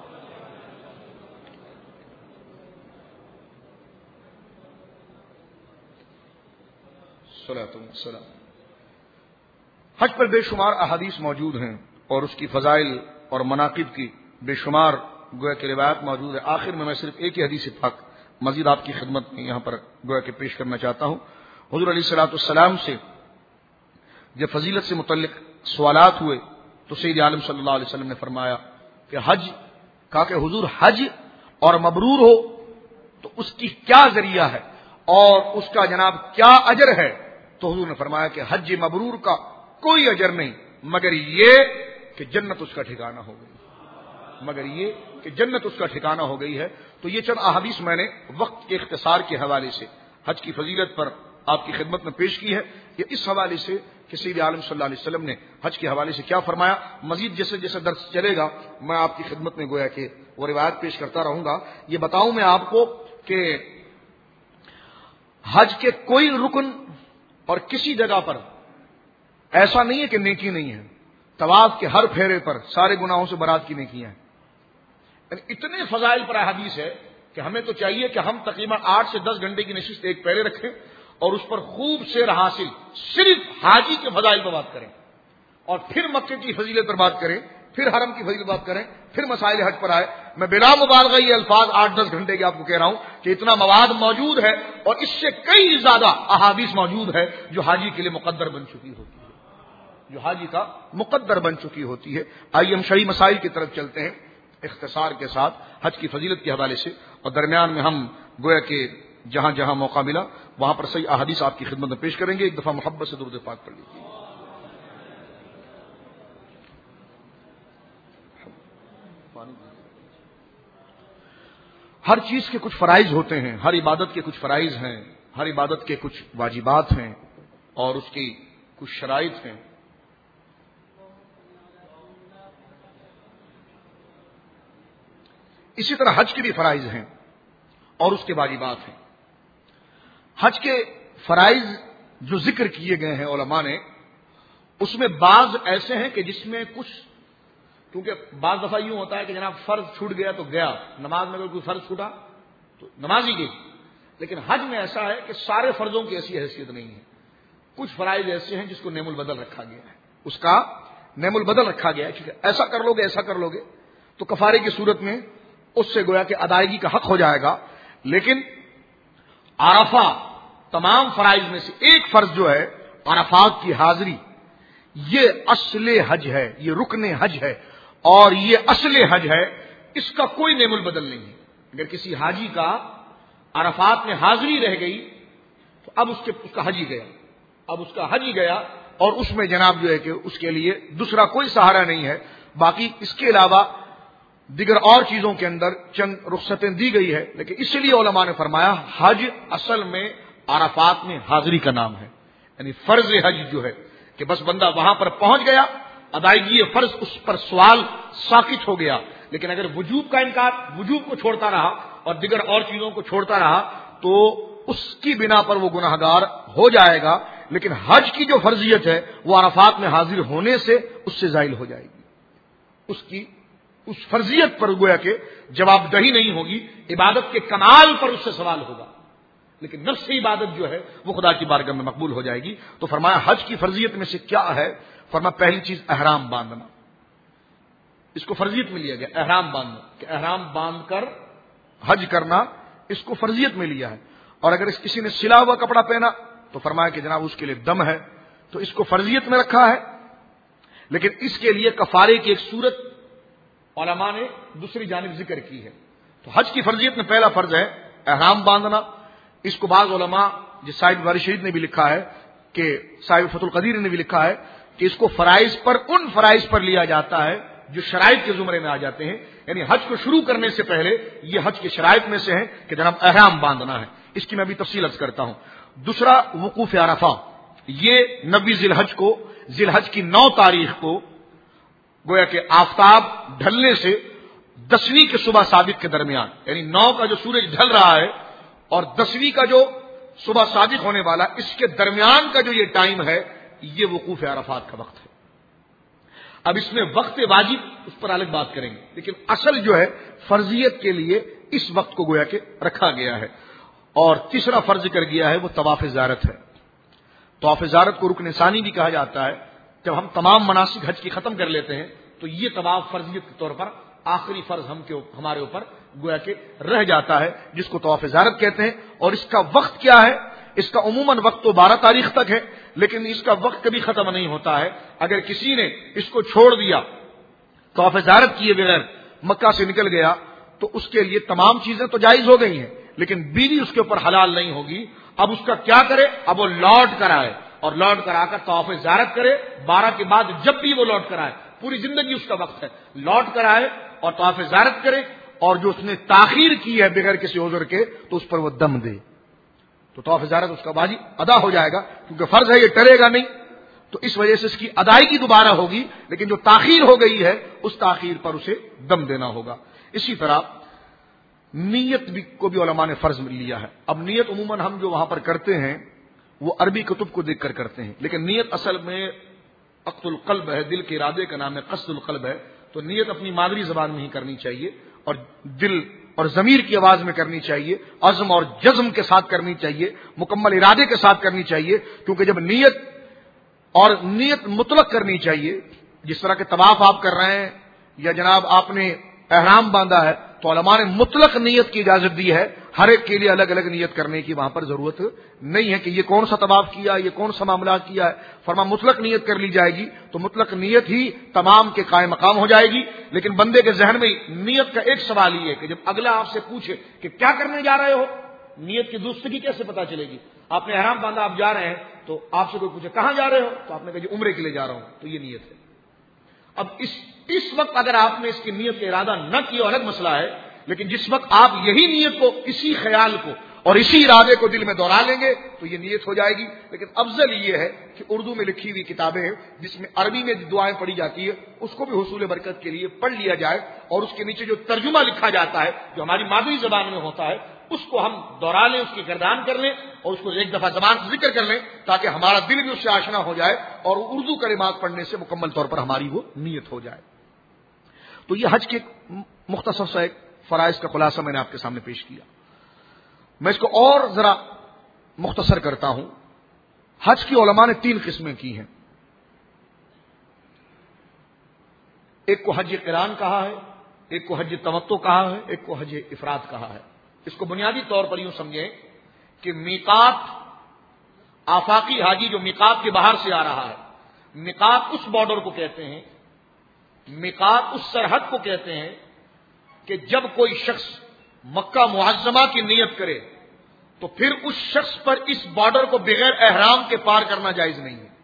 صلاۃ والسلام۔ حج پر بے شمار احادیث موجود ہیں اور اس کی فضائل اور مناقب کی بے شمار گویا کہ روایات موجود ہے۔ آخر میں میں صرف ایک ہی حدیث پاک مزید آپ کی خدمت میں یہاں پر گویا کہ پیش کرنا چاہتا ہوں۔ حضور علیہ الصلوۃ والسلام سے جب فضیلت سے متعلق سوالات ہوئے تو سید عالم صلی اللہ علیہ وسلم نے فرمایا کہ حج، کہا کہ حضور حج اور مبرور ہو تو اس کی کیا ذریعہ ہے اور اس کا جناب کیا اجر ہے؟ تو حضور نے فرمایا کہ حج مبرور کا کوئی اجر نہیں مگر یہ کہ جنت اس کا ٹھکانہ ہو گئی، مگر یہ کہ جنت اس کا ٹھکانہ ہو گئی ہے۔ تو یہ چند احادیث میں نے وقت کے اختصار کے حوالے سے حج کی فضیلت پر آپ کی خدمت میں پیش کی ہے، یہ اس حوالے سے کہ سید عالم صلی اللہ علیہ وسلم نے حج کے حوالے سے کیا فرمایا۔ مزید جیسے جیسے درس چلے گا میں آپ کی خدمت میں گویا کہ وہ روایت پیش کرتا رہوں گا۔ یہ بتاؤں میں آپ کو کہ حج کے کوئی رکن اور کسی جگہ پر ایسا نہیں ہے کہ نیکی نہیں ہے، طواف کے ہر پھیرے پر سارے گناہوں سے برات کی نیکیاں ہیں. یعنی اتنے فضائل پر حدیث ہے کہ ہمیں تو چاہیے کہ ہم تقریباً آٹھ سے دس گھنٹے کی نشست ایک پہلے رکھیں اور اس پر خوب سیر حاصل صرف حاجی کے فضائل پر بات کریں, اور پھر مکے کی فضیلت پر بات کریں, پھر حرم کی فضیلت بات کریں, پھر مسائل حج پر آئے. میں بلا مبالغہ یہ الفاظ آٹھ دس گھنٹے کے آپ کو کہہ رہا ہوں کہ اتنا مواد موجود ہے, اور اس سے کئی زیادہ احادیث موجود ہے جو حاجی کے لیے مقدر بن چکی ہوتی ہے, جو حاجی کا مقدر بن چکی ہوتی ہے. آئیے ہم شرعی مسائل کی طرف چلتے ہیں اختصار کے ساتھ حج کی فضیلت کے حوالے سے, اور درمیان میں ہم گویا کہ جہاں جہاں موقع ملا وہاں پر صحیح احادیث آپ کی خدمت میں پیش کریں گے. ایک دفعہ محبت سے درود پاک پڑھ لیجیے. ہر چیز کے کچھ فرائض ہوتے ہیں, ہر عبادت کے کچھ فرائض ہیں, ہر عبادت کے کچھ واجبات ہیں, اور اس کی کچھ شرائط ہیں. اسی طرح حج کے بھی فرائض ہیں اور اس کے واجبات ہیں. حج کے فرائض جو ذکر کیے گئے ہیں علماء نے, اس میں بعض ایسے ہیں کہ جس میں کچھ, کیونکہ بعض دفعہ یوں ہوتا ہے کہ جناب فرض چھوٹ گیا تو گیا, نماز میں اگر کوئی فرض چھوٹا تو نماز ہی گئی, لیکن حج میں ایسا ہے کہ سارے فرضوں کی ایسی حیثیت نہیں ہے. کچھ فرائض ایسے ہیں جس کو نعم البدل رکھا گیا ہے, اس کا نعم البدل رکھا گیا ہے, کیونکہ ایسا کر لو گے ایسا کر لو گے تو کفارے کی صورت میں اس سے گویا کہ ادائیگی کا حق ہو جائے گا. لیکن عرفہ تمام فرائض میں سے ایک فرض جو ہے عرفات کی حاضری, یہ اصل حج ہے, یہ رکن حج ہے, اور یہ اصل حج ہے. اس کا کوئی نعم البدل نہیں ہے. اگر کسی حاجی کا عرفات میں حاضری رہ گئی تو اب اس کے اس کا حج ہی گیا, اب اس کا حج ہی گیا, اور اس میں جناب جو ہے کہ اس کے لیے دوسرا کوئی سہارا نہیں ہے. باقی اس کے علاوہ دیگر اور چیزوں کے اندر چند رخصتیں دی گئی ہے, لیکن اس لیے علماء نے فرمایا حج اصل میں عرفات میں حاضری کا نام ہے. یعنی فرض حج جو ہے کہ بس بندہ وہاں پر پہنچ گیا, ادائیگی فرض اس پر سوال ساکت ہو گیا. لیکن اگر وجوب کا انکار, وجوب کو چھوڑتا رہا اور دیگر اور چیزوں کو چھوڑتا رہا تو اس کی بنا پر وہ گناہ گار ہو جائے گا. لیکن حج کی جو فرضیت ہے وہ عرفات میں حاضر ہونے سے اس سے زائل ہو جائے گی. اس کی اس فرضیت پر گویا کہ جواب دہی نہیں ہوگی, عبادت کے کمال پر اس سے سوال ہوگا, لیکن نفس عبادت جو ہے وہ خدا کی بارگاہ میں مقبول ہو جائے گی. تو فرمایا حج کی فرضیت میں سے کیا ہے؟ فرمایا پہلی چیز احرام باندھنا, اس کو فرضیت میں لیا گیا. احرام باندھنا کہ احرام باندھ کر حج کرنا اس کو فرضیت میں لیا ہے. اور اگر اس کسی نے سلا ہوا کپڑا پہنا تو فرمایا کہ جناب اس کے لیے دم ہے, تو اس کو فرضیت میں رکھا ہے. لیکن اس کے لیے کفارے کی ایک صورت علماء نے دوسری جانب ذکر کی ہے. تو حج کی فرضیت میں پہلا فرض ہے احرام باندھنا. اس کو بعض علماء جس صاحب باری شریف نے بھی لکھا ہے کہ صاحب فتح القدیر نے بھی لکھا ہے کہ اس کو فرائض پر ان فرائض پر لیا جاتا ہے جو شرائط کے زمرے میں آ جاتے ہیں. یعنی حج کو شروع کرنے سے پہلے یہ حج کے شرائط میں سے ہے کہ جناب احرام باندھنا ہے. اس کی میں بھی تفصیل عرض کرتا ہوں. دوسرا وقوف عرفہ, یہ نویں ذی الحج کو, ذی الحج کی نو تاریخ کو گویا کہ آفتاب ڈھلنے سے دسویں کے صبح صادق کے درمیان, یعنی نو کا جو سورج ڈھل رہا ہے اور دسویں کا جو صبح صادق ہونے والا, اس کے درمیان کا جو یہ ٹائم ہے یہ وقوف عرفات کا وقت ہے. اب اس میں وقت واجب اس پر الگ بات کریں گے, لیکن اصل جو ہے فرضیت کے لیے اس وقت کو گویا کہ رکھا گیا ہے. اور تیسرا فرض ذکر گیا ہے وہ طواف زیارت ہے. طواف زیارت کو رکن ثانی بھی کہا جاتا ہے. جب ہم تمام مناسک حج کی ختم کر لیتے ہیں تو یہ طواف فرضیت کے طور پر آخری فرض ہم کے ہمارے اوپر گویا کہ رہ جاتا ہے, جس کو طواف زیارت کہتے ہیں. اور اس کا وقت کیا ہے؟ اس کا عموماً وقت تو بارہ تاریخ تک ہے, لیکن اس کا وقت کبھی ختم نہیں ہوتا ہے. اگر کسی نے اس کو چھوڑ دیا, طواف زیارت کیے بغیر مکہ سے نکل گیا, تو اس کے لیے تمام چیزیں تو جائز ہو گئی ہیں, لیکن بیوی اس کے اوپر حلال نہیں ہوگی. اب اس کا کیا کرے؟ اب وہ لوٹ کر آئے اور لوٹ کر آ کر طواف زیارت کرے. بارہ کے بعد جب بھی وہ لوٹ کر آئے, پوری زندگی اس کا وقت ہے, لوٹ کر آئے اور طواف زیارت کرے. اور جو اس نے تاخیر کی ہے بغیر کسی عذر کے تو اس پر وہ دم دے, تو طواف زیارت اس کا واجب ادا ہو جائے گا, کیونکہ فرض ہے یہ ٹلے گا نہیں. تو اس وجہ سے اس کی ادائیگی دوبارہ ہوگی, لیکن جو تاخیر ہو گئی ہے اس تاخیر پر اسے دم دینا ہوگا. اسی طرح نیت بھی کو بھی علماء نے فرض لیا ہے. اب نیت عموماً ہم جو وہاں پر کرتے ہیں وہ عربی کتب کو دیکھ کر کرتے ہیں, لیکن نیت اصل میں عقد القلب ہے، دل کے ارادے کا نام ہے، قصد القلب ہے، تو نیت اپنی مادری زبان میں ہی کرنی چاہیے اور دل اور ضمیر کی آواز میں کرنی چاہیے، عزم اور جزم کے ساتھ کرنی چاہیے، مکمل ارادے کے ساتھ کرنی چاہیے، کیونکہ جب نیت اور نیت مطلق کرنی چاہیے، جس طرح کے طواف آپ کر رہے ہیں یا جناب آپ نے احرام باندھا ہے تو علماء نے مطلق نیت کی اجازت دی ہے، ہر ایک کے لیے الگ الگ نیت کرنے کی وہاں پر ضرورت نہیں ہے کہ یہ کون سا طواف کیا، یہ کون سا معاملات کیا ہے، فرما مطلق نیت کر لی جائے گی تو مطلق نیت ہی تمام کے قائم مقام ہو جائے گی۔ لیکن بندے کے ذہن میں نیت کا ایک سوال یہ ہے کہ جب اگلا آپ سے پوچھے کہ کیا کرنے جا رہے ہو، نیت کی درستگی کیسے پتا چلے گی؟ آپ نے احرام باندھا، آپ جا رہے ہیں تو آپ سے کوئی پوچھے کہاں جا رہے ہو، تو آپ نے کہا جی عمرے کے لیے جا رہا ہوں، تو یہ نیت ہے۔ اب اس اس وقت اگر آپ نے اس کی نیت کا ارادہ نہ کیا الگ مسئلہ ہے، لیکن جس وقت آپ یہی نیت کو، اسی خیال کو اور اسی ارادے کو دل میں دوہرا لیں گے تو یہ نیت ہو جائے گی۔ لیکن افضل یہ ہے کہ اردو میں لکھی ہوئی کتابیں ہیں جس میں عربی میں دعائیں پڑھی جاتی ہے، اس کو بھی حصول برکت کے لیے پڑھ لیا جائے، اور اس کے نیچے جو ترجمہ لکھا جاتا ہے جو ہماری مادری زبان میں ہوتا ہے اس کو ہم دوہرا لیں، اس کی گردان کر لیں اور اس کو ایک دفعہ زبان سے ذکر کر لیں تاکہ ہمارا دل بھی اس سے آشنا ہو جائے اور اردو کلمات پڑھنے سے مکمل طور پر ہماری وہ نیت ہو جائے۔ تو یہ حج کے مختصر سا ایک فرائض کا خلاصہ میں نے آپ کے سامنے پیش کیا۔ میں اس کو اور ذرا مختصر کرتا ہوں۔ حج کی علماء نے تین قسمیں کی ہیں، ایک کو حج قران کہا ہے، ایک کو حج تمتع کہا ہے، ایک کو حج افراد کہا ہے۔ اس کو بنیادی طور پر یوں سمجھیں کہ میقات، آفاقی حاجی جو میقات کے باہر سے آ رہا ہے، میقات اس بارڈر کو کہتے ہیں، میقات اس سرحد کو کہتے ہیں کہ جب کوئی شخص مکہ معظمہ کی نیت کرے تو پھر اس شخص پر اس بارڈر کو بغیر احرام کے پار کرنا جائز نہیں ہے۔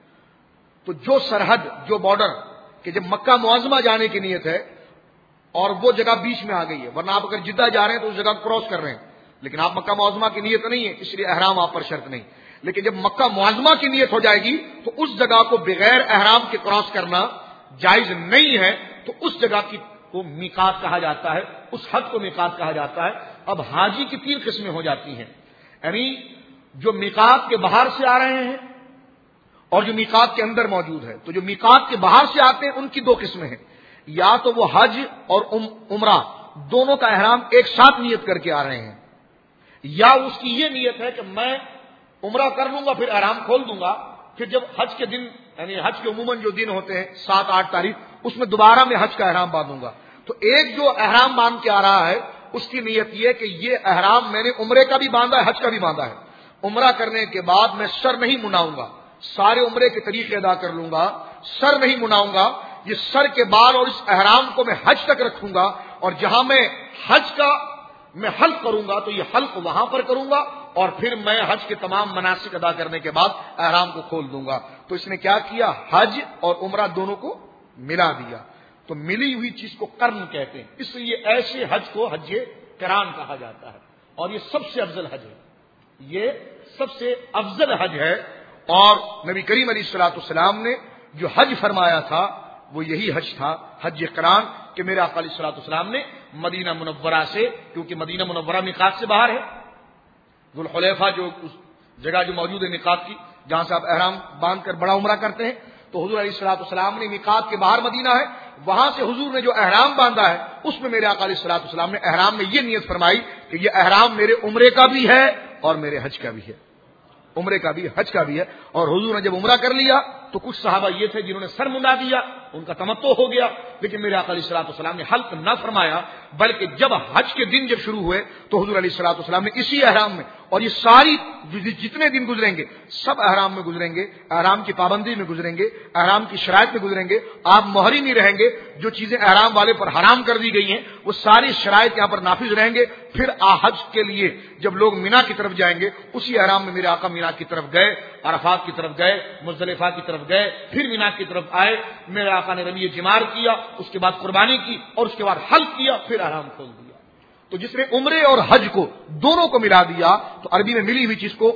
تو جو سرحد، جو بارڈر کہ جب مکہ معظمہ جانے کی نیت ہے اور وہ جگہ بیچ میں آ گئی ہے، ورنہ آپ اگر جدہ جا رہے ہیں تو اس جگہ کراس کر رہے ہیں، لیکن آپ مکہ معظمہ کی نیت نہیں ہے اس لیے احرام آپ پر شرط نہیں، لیکن جب مکہ معظمہ کی نیت ہو جائے گی تو اس جگہ کو بغیر احرام کے کراس کرنا جائز نہیں ہے، تو اس جگہ کی کو میقات کہا جاتا ہے، اس حد کو میقات کہا جاتا ہے۔ اب حاجی کی تین قسمیں ہو جاتی ہیں، یعنی جو میقات کے باہر سے آ رہے ہیں اور جو میقات کے اندر موجود ہے۔ تو جو میقات کے باہر سے آتے ہیں ان کی دو قسمیں ہیں، یا تو وہ حج اور عمرہ دونوں کا احرام ایک ساتھ نیت کر کے آ رہے ہیں، یا اس کی یہ نیت ہے کہ میں عمرہ کر لوں گا پھر احرام کھول دوں گا، پھر جب حج کے دن، یعنی حج کے عموماً جو دن ہوتے ہیں سات آٹھ تاریخ، اس میں دوبارہ میں حج کا احرام باندھوں گا۔ تو ایک جو احرام باندھ کے آ رہا ہے اس کی نیت یہ کہ یہ احرام میں نے عمرے کا بھی باندھا ہے، حج کا بھی باندھا ہے، عمرہ کرنے کے بعد میں سر نہیں مناؤں گا، سارے عمرے کے طریقے ادا کر لوں گا، سر نہیں مناؤں گا، یہ سر کے بال اور اس احرام کو میں حج تک رکھوں گا، اور جہاں میں حج کا میں حلق کروں گا تو یہ حلق وہاں پر کروں گا، اور پھر میں حج کے تمام مناسک ادا کرنے کے بعد احرام کو کھول دوں گا۔ تو اس نے کیا کیا، حج اور عمرہ دونوں کو ملا دیا۔ تو ملی ہوئی چیز کو قرن کہتے ہیں، اس لیے ایسے حج کو حج قران کہا جاتا ہے، اور یہ سب سے افضل حج ہے، یہ سب سے افضل حج ہے۔ اور نبی کریم علیہ الصلوۃ والسلام نے جو حج فرمایا تھا وہ یہی حج تھا، حج قران، کہ میرے آقا علیہ الصلوۃ والسلام نے مدینہ منورہ سے، کیونکہ مدینہ منورہ میقات سے باہر ہے، ذوالحلیفہ جو اس جگہ جو موجود ہے میقات کی، جہاں سے آپ احرام باندھ کر بڑا عمرہ کرتے ہیں، تو حضور علیہ الصلوۃ والسلام نے میقات کے باہر مدینہ ہے، وہاں سے حضور نے جو احرام باندھا ہے اس میں میرے آقا علیہ الصلوۃ والسلام نے احرام میں یہ نیت فرمائی کہ یہ احرام میرے عمرے کا بھی ہے اور میرے حج کا بھی ہے، عمرے کا بھی حج کا بھی ہے۔ اور حضور نے جب عمرہ کر لیا تو کچھ صحابہ یہ تھے جنہوں نے سر منڈا دیا، ان کا تمتع ہو گیا، لیکن میرے آقا علیہ الصلوۃ والسلام نے حلق نہ فرمایا، بلکہ جب حج کے دن جب شروع ہوئے تو حضور علیہ الصلوۃ والسلام نے اسی احرام میں، اور یہ ساری جتنے دن گزریں گے سب احرام میں گزریں گے، احرام کی پابندی میں گزریں گے، احرام کی شرائط میں گزریں گے، آپ محرم نہیں رہیں گے، جو چیزیں احرام والے پر حرام کر دی گئی ہیں وہ ساری شرائط یہاں پر نافذ رہیں گے۔ پھر حج کے لیے جب لوگ مینا کی طرف جائیں گے اسی احرام میں میرے آقا مینا کی طرف گئے، عرفات کی طرف گئے، مزدلفہ کی طرف گئے، پھر مینا کی طرف آئے، میرے آقا نے رمی جمار کیا، اس کے بعد قربانی کی، اور اس کے بعد حلق کیا، پھر احرام کھول دیا۔ تو جس نے عمرے اور حج کو دونوں کو ملا دیا، تو عربی میں ملی ہوئی چیز کو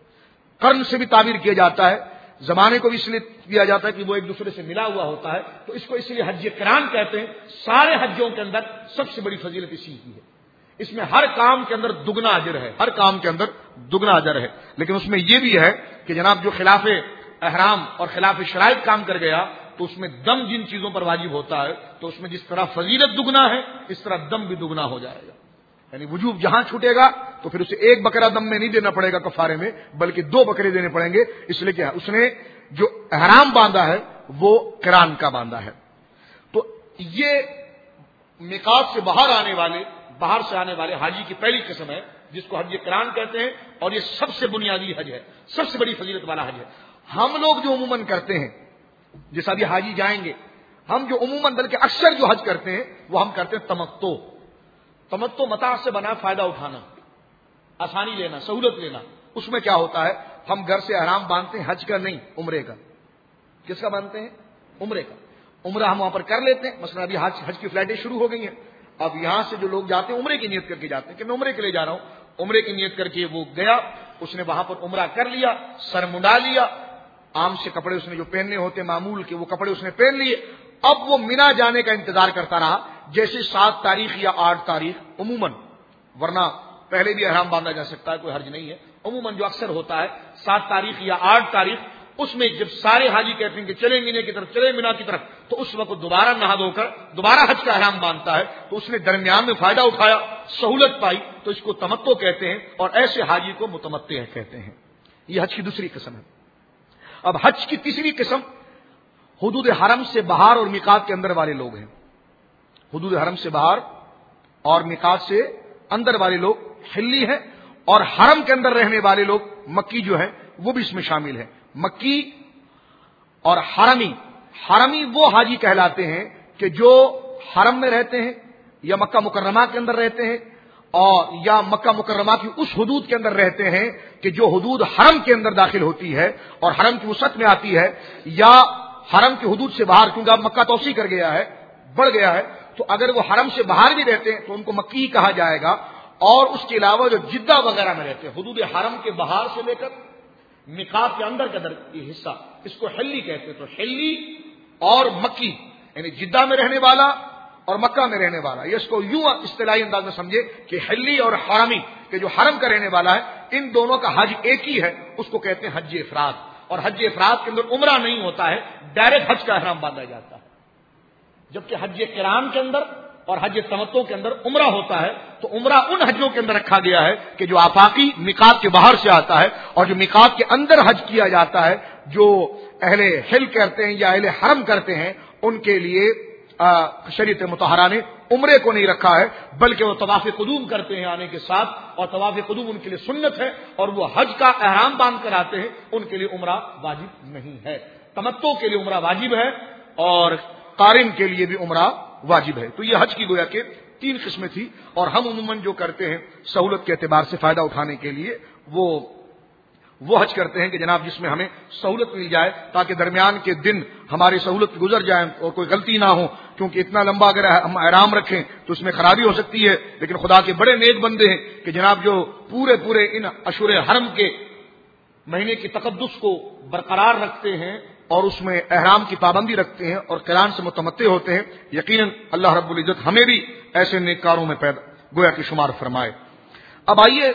قرن سے بھی تعبیر کیا جاتا ہے، زمانے کو بھی اس لیے کیا جاتا ہے کہ وہ ایک دوسرے سے ملا ہوا ہوتا ہے، تو اس کو اس لیے حج قران کہتے ہیں۔ سارے حجوں کے اندر سب سے بڑی فضیلت اسی کی ہے، اس میں ہر کام کے اندر دگنا اجر ہے، ہر کام کے اندر دگنا اجر ہے، لیکن اس میں یہ بھی ہے کہ جناب جو خلاف احرام اور خلاف شرائط کام کر گیا تو اس میں دم جن چیزوں پر واجب ہوتا ہے تو اس میں جس طرح فضیلت دگنا ہے اس طرح دم بھی دگنا ہو جائے گا. یعنی وجوب جہاں چھوٹے گا تو پھر اسے ایک بکرا دم میں نہیں دینا پڑے گا کفارے میں، بلکہ دو بکرے دینے پڑیں گے، اس لیے کہ اس نے جو احرام باندھا ہے وہ قران کا باندھا ہے. تو یہ میقات سے باہر آنے والے باہر سے آنے والے حاجی کی پہلی قسم ہے جس کو حج قران کہتے ہیں، اور یہ سب سے بنیادی حج ہے، سب سے بڑی فضیلت والا حج ہے. ہم لوگ جو عموماً کرتے ہیں جیسا بھی حاجی جائیں گے، ہم جو عموماً بلکہ اکثر جو حج کرتے ہیں وہ ہم کرتے ہیں تمتع. تمتع متاع سے بنا فائدہ اٹھانا، آسانی لینا، سہولت لینا. اس میں کیا ہوتا ہے، ہم گھر سے احرام باندھتے ہیں، حج کا نہیں عمرے کا. کس کا باندھتے ہیں؟ عمرے کا. عمرہ ہم وہاں پر کر لیتے ہیں. مثلا ابھی حج حج کی فلائٹیں شروع ہو گئی ہیں، اب یہاں سے جو لوگ جاتے ہیں عمرے کی نیت کر کے جاتے ہیں کہ میں عمرے کے لیے جا رہا ہوں، عمرے کی نیت کر کے وہ گیا، اس نے وہاں پر عمرہ کر لیا، سر منڈا لیا، عام سے کپڑے اس نے جو پہننے ہوتے معمول کے وہ کپڑے اس نے پہن لیے. اب وہ مینا جانے کا انتظار کرتا رہا، جیسے سات تاریخ یا آٹھ تاریخ عموماً، ورنہ پہلے بھی احرام باندھا جا سکتا ہے، کوئی حرج نہیں ہے. عموماً جو اکثر ہوتا ہے سات تاریخ یا آٹھ تاریخ، اس میں جب سارے حاجی کہتے ہیں کہ چلے مینے کی طرف، چلے مینا کی طرف، تو اس وقت دوبارہ نہا دھو کر دوبارہ حج کا احرام باندھتا ہے. تو اس نے درمیان میں فائدہ اٹھایا، سہولت پائی، تو اس کو تمتع کہتے ہیں، اور ایسے حاجی کو متمتع کہتے ہیں. یہ حج کی دوسری قسم ہے. اب حج کی تیسری قسم حدود حرم سے باہر اور میقات کے اندر والے لوگ ہیں. حدود حرم سے باہر اور میقات سے اندر والے لوگ حلی ہیں، اور حرم کے اندر رہنے والے لوگ مکی جو ہیں وہ بھی اس میں شامل ہیں. مکی اور حرمی. حرمی وہ حاجی کہلاتے ہیں کہ جو حرم میں رہتے ہیں یا مکہ مکرمہ کے اندر رہتے ہیں، اور یا مکہ مکرمہ کی اس حدود کے اندر رہتے ہیں کہ جو حدود حرم کے اندر داخل ہوتی ہے اور حرم کی وسعت میں آتی ہے، یا حرم کی حدود سے باہر، کیونکہ اب مکہ توسیع کر گیا ہے، بڑھ گیا ہے، تو اگر وہ حرم سے باہر بھی رہتے ہیں تو ان کو مکی کہا جائے گا. اور اس کے علاوہ جو جدہ وغیرہ میں رہتے ہیں، حدود حرم کے باہر سے لے کر میقات کے اندر کا یہ حصہ، اس کو حلی کہتے ہیں. تو حلی اور مکی یعنی جدہ میں رہنے والا اور مکہ میں رہنے والا، یہ اس کو یوں اصطلاحی انداز میں سمجھے کہ حلی اور حرمی کہ جو حرم کا رہنے والا ہے، ان دونوں کا حج ایک ہی ہے، اس کو کہتے ہیں حج افراد. اور حج افراد کے اندر عمرہ نہیں ہوتا ہے، ڈائریکٹ حج کا احرام باندھا جاتا ہے. جبکہ حج قران کے اندر اور حج تمتع کے اندر عمرہ ہوتا ہے. تو عمرہ ان حجوں کے اندر رکھا گیا ہے کہ جو آفاقی میقات کے باہر سے آتا ہے، اور جو میقات کے اندر حج کیا جاتا ہے جو اہل حل کرتے ہیں یا اہل حرم کرتے ہیں، ان کے لیے شریعت مطہرہ نے عمرے کو نہیں رکھا ہے، بلکہ وہ طواف قدوم کرتے ہیں آنے کے ساتھ، اور طواف قدوم ان کے لیے سنت ہے، اور وہ حج کا احرام باندھ کر آتے ہیں، ان کے لیے عمرہ واجب نہیں ہے. تمتع کے لیے عمرہ واجب ہے اور قارن کے لیے بھی عمرہ واجب ہے. تو یہ حج کی گویا کہ تین قسمیں تھی، اور ہم عموماً جو کرتے ہیں سہولت کے اعتبار سے فائدہ اٹھانے کے لیے وہ وہ حج کرتے ہیں کہ جناب جس میں ہمیں سہولت مل جائے، تاکہ درمیان کے دن ہماری سہولت گزر جائیں اور کوئی غلطی نہ ہو. کیونکہ اتنا لمبا اگر ہم احرام رکھیں تو اس میں خرابی ہو سکتی ہے. لیکن خدا کے بڑے نیک بندے ہیں کہ جناب جو پورے پورے ان اشہر حرم کے مہینے کی تقدس کو برقرار رکھتے ہیں اور اس میں احرام کی پابندی رکھتے ہیں اور قران سے متمتع ہوتے ہیں، یقیناً اللہ رب العزت ہمیں بھی ایسے نیک کاروں میں پیدا گویا کہ شمار فرمائے. اب آئیے،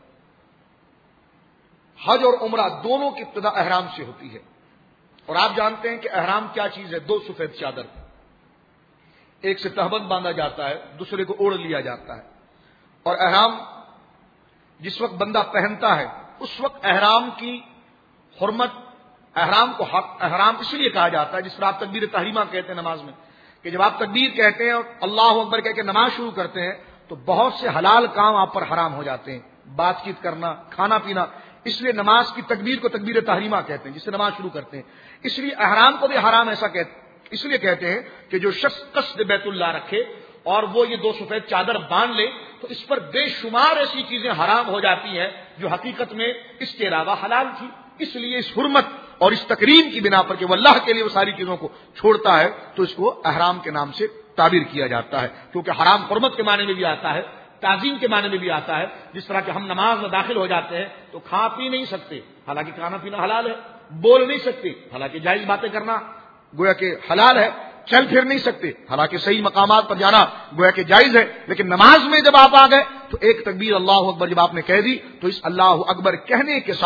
حج اور عمرہ دونوں کی ابتدا احرام سے ہوتی ہے، اور آپ جانتے ہیں کہ احرام کیا چیز ہے. دو سفید چادر، ایک سے تہبند باندھا جاتا ہے، دوسرے کو اوڑھ لیا جاتا ہے. اور احرام جس وقت بندہ پہنتا ہے اس وقت احرام کی حرمت، احرام کو حق احرام اس لیے کہا جاتا ہے، جس پر آپ تکبیر تحریمہ کہتے ہیں نماز میں، کہ جب آپ تکبیر کہتے ہیں اور اللہ اکبر کہہ کے نماز شروع کرتے ہیں تو بہت سے حلال کام آپ پر حرام ہو جاتے ہیں، بات چیت کرنا، کھانا پینا. اس لیے نماز کی تکبیر کو تکبیر تحریمہ کہتے ہیں، جس سے نماز شروع کرتے ہیں. اس لیے احرام کو بھی حرام ایسا کہتے اس لیے کہتے ہیں کہ جو شخص قصد بیت اللہ رکھے اور وہ یہ دو سفید چادر باندھ لے تو اس پر بے شمار ایسی چیزیں حرام ہو جاتی ہیں جو حقیقت میں اس کے علاوہ حلال تھی. اس لیے اس حرمت اور اس تکریم کی بنا پر کہ وہ اللہ کے لیے وہ ساری چیزوں کو چھوڑتا ہے تو اس کو احرام کے نام سے تعبیر کیا جاتا ہے. کیونکہ حرام حرمت کے معنی میں بھی آتا ہے، تعظیم کے معنی میں بھی آتا ہے. جس طرح کہ ہم نماز میں داخل ہو جاتے ہیں تو کھا پی نہیں سکتے، حالانکہ کھانا پینا حلال ہے. بول نہیں سکتے، حالانکہ جائز باتیں کرنا گویا کہ حلال ہے. چل پھر نہیں سکتے، حالانکہ صحیح مقامات پر جانا گویا کہ جائز ہے. لیکن نماز میں جب آپ آ گئے تو ایک تکبیر اللہ اکبر جب آپ نے کہہ دی تو اس اللہ اکبر کہنے کے ساتھ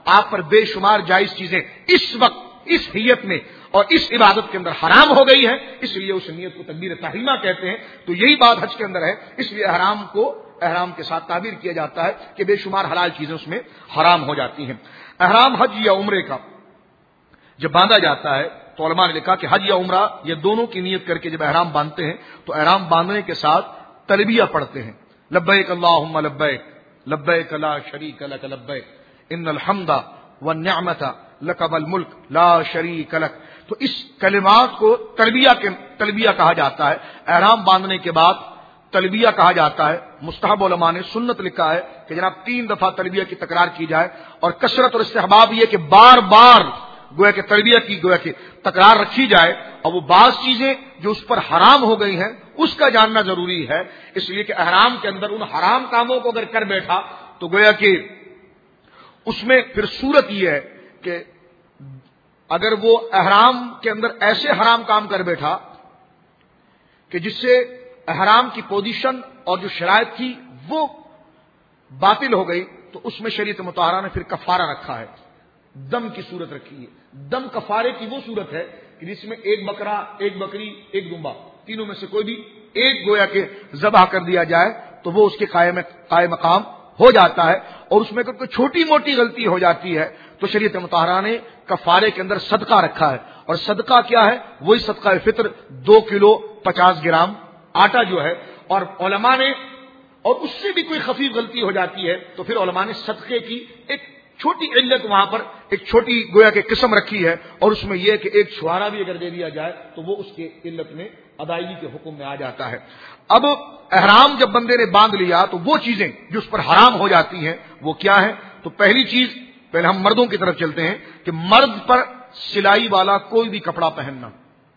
آپ پر بے شمار جائز چیزیں اس وقت اس حیت میں اور اس عبادت کے اندر حرام ہو گئی ہے، اس لیے اس نیت کو تکبیر تحریمہ کہتے ہیں. تو یہی بات حج کے اندر ہے، اس لیے احرام کو احرام کے ساتھ تعبیر کیا جاتا ہے کہ بے شمار حلال چیزیں اس میں حرام ہو جاتی ہیں. احرام حج یا عمرے کا جب باندھا جاتا ہے تو علماء نے لکھا کہ حج یا عمرہ یہ دونوں کی نیت کر کے جب احرام باندھتے ہیں تو احرام باندھنے کے ساتھ تلبیہ پڑھتے ہیں، لبیک اللہم لبیک لبیک لا شریک لک لبیک ان الحمد والنعمت لک والملک لا شریک لک. تو اس کلمات کو تلبیہ کے تلبیہ کہا جاتا ہے. احرام باندھنے کے بعد تلبیہ کہا جاتا ہے. مستحب علماء نے سنت لکھا ہے کہ جناب تین دفعہ تلبیہ کی تکرار کی جائے، اور کثرت اور استحباب یہ کہ بار بار گویا کہ تلبیہ کی گویا کہ تکرار رکھی جائے. اور وہ بعض چیزیں جو اس پر حرام ہو گئی ہیں اس کا جاننا ضروری ہے، اس لیے کہ احرام کے اندر ان حرام کاموں کو اگر کر بیٹھا تو گویا کہ اس میں پھر صورت یہ ہے کہ اگر وہ احرام کے اندر ایسے حرام کام کر بیٹھا کہ جس سے احرام کی پوزیشن اور جو شرائط تھی وہ باطل ہو گئی، تو اس میں شریعت مطہرہ نے پھر کفارہ رکھا ہے، دم کی صورت رکھی ہے. دم کفارے کی وہ صورت ہے کہ جس میں ایک بکرا، ایک بکری، ایک دمبا، تینوں میں سے کوئی بھی ایک گویا کے ذبح کر دیا جائے تو وہ اس کے قائم قائم مقام ہو جاتا ہے. اور اس میں اگر کوئی چھوٹی موٹی غلطی ہو جاتی ہے تو شریعت مطہرہ نے کفارے کے اندر صدقہ رکھا ہے. اور صدقہ کیا ہے؟ وہی صدقہ فطر دو کلو پچاس گرام آٹا جو ہے. اور علماء نے اور اس سے بھی کوئی خفیف غلطی ہو جاتی ہے تو پھر علماء نے صدقے کی ایک چھوٹی علت وہاں پر ایک چھوٹی گویا کہ قسم رکھی ہے، اور اس میں یہ کہ ایک چھوارا بھی اگر دے دیا جائے تو وہ اس کے علت میں ادائیگی کے حکم میں آ جاتا ہے. اب احرام جب بندے نے باندھ لیا تو وہ چیزیں جو اس پر حرام ہو جاتی ہیں وہ کیا ہے؟ تو پہلی چیز، پہلے ہم مردوں کی طرف چلتے ہیں کہ مرد پر سلائی والا کوئی بھی کپڑا پہننا،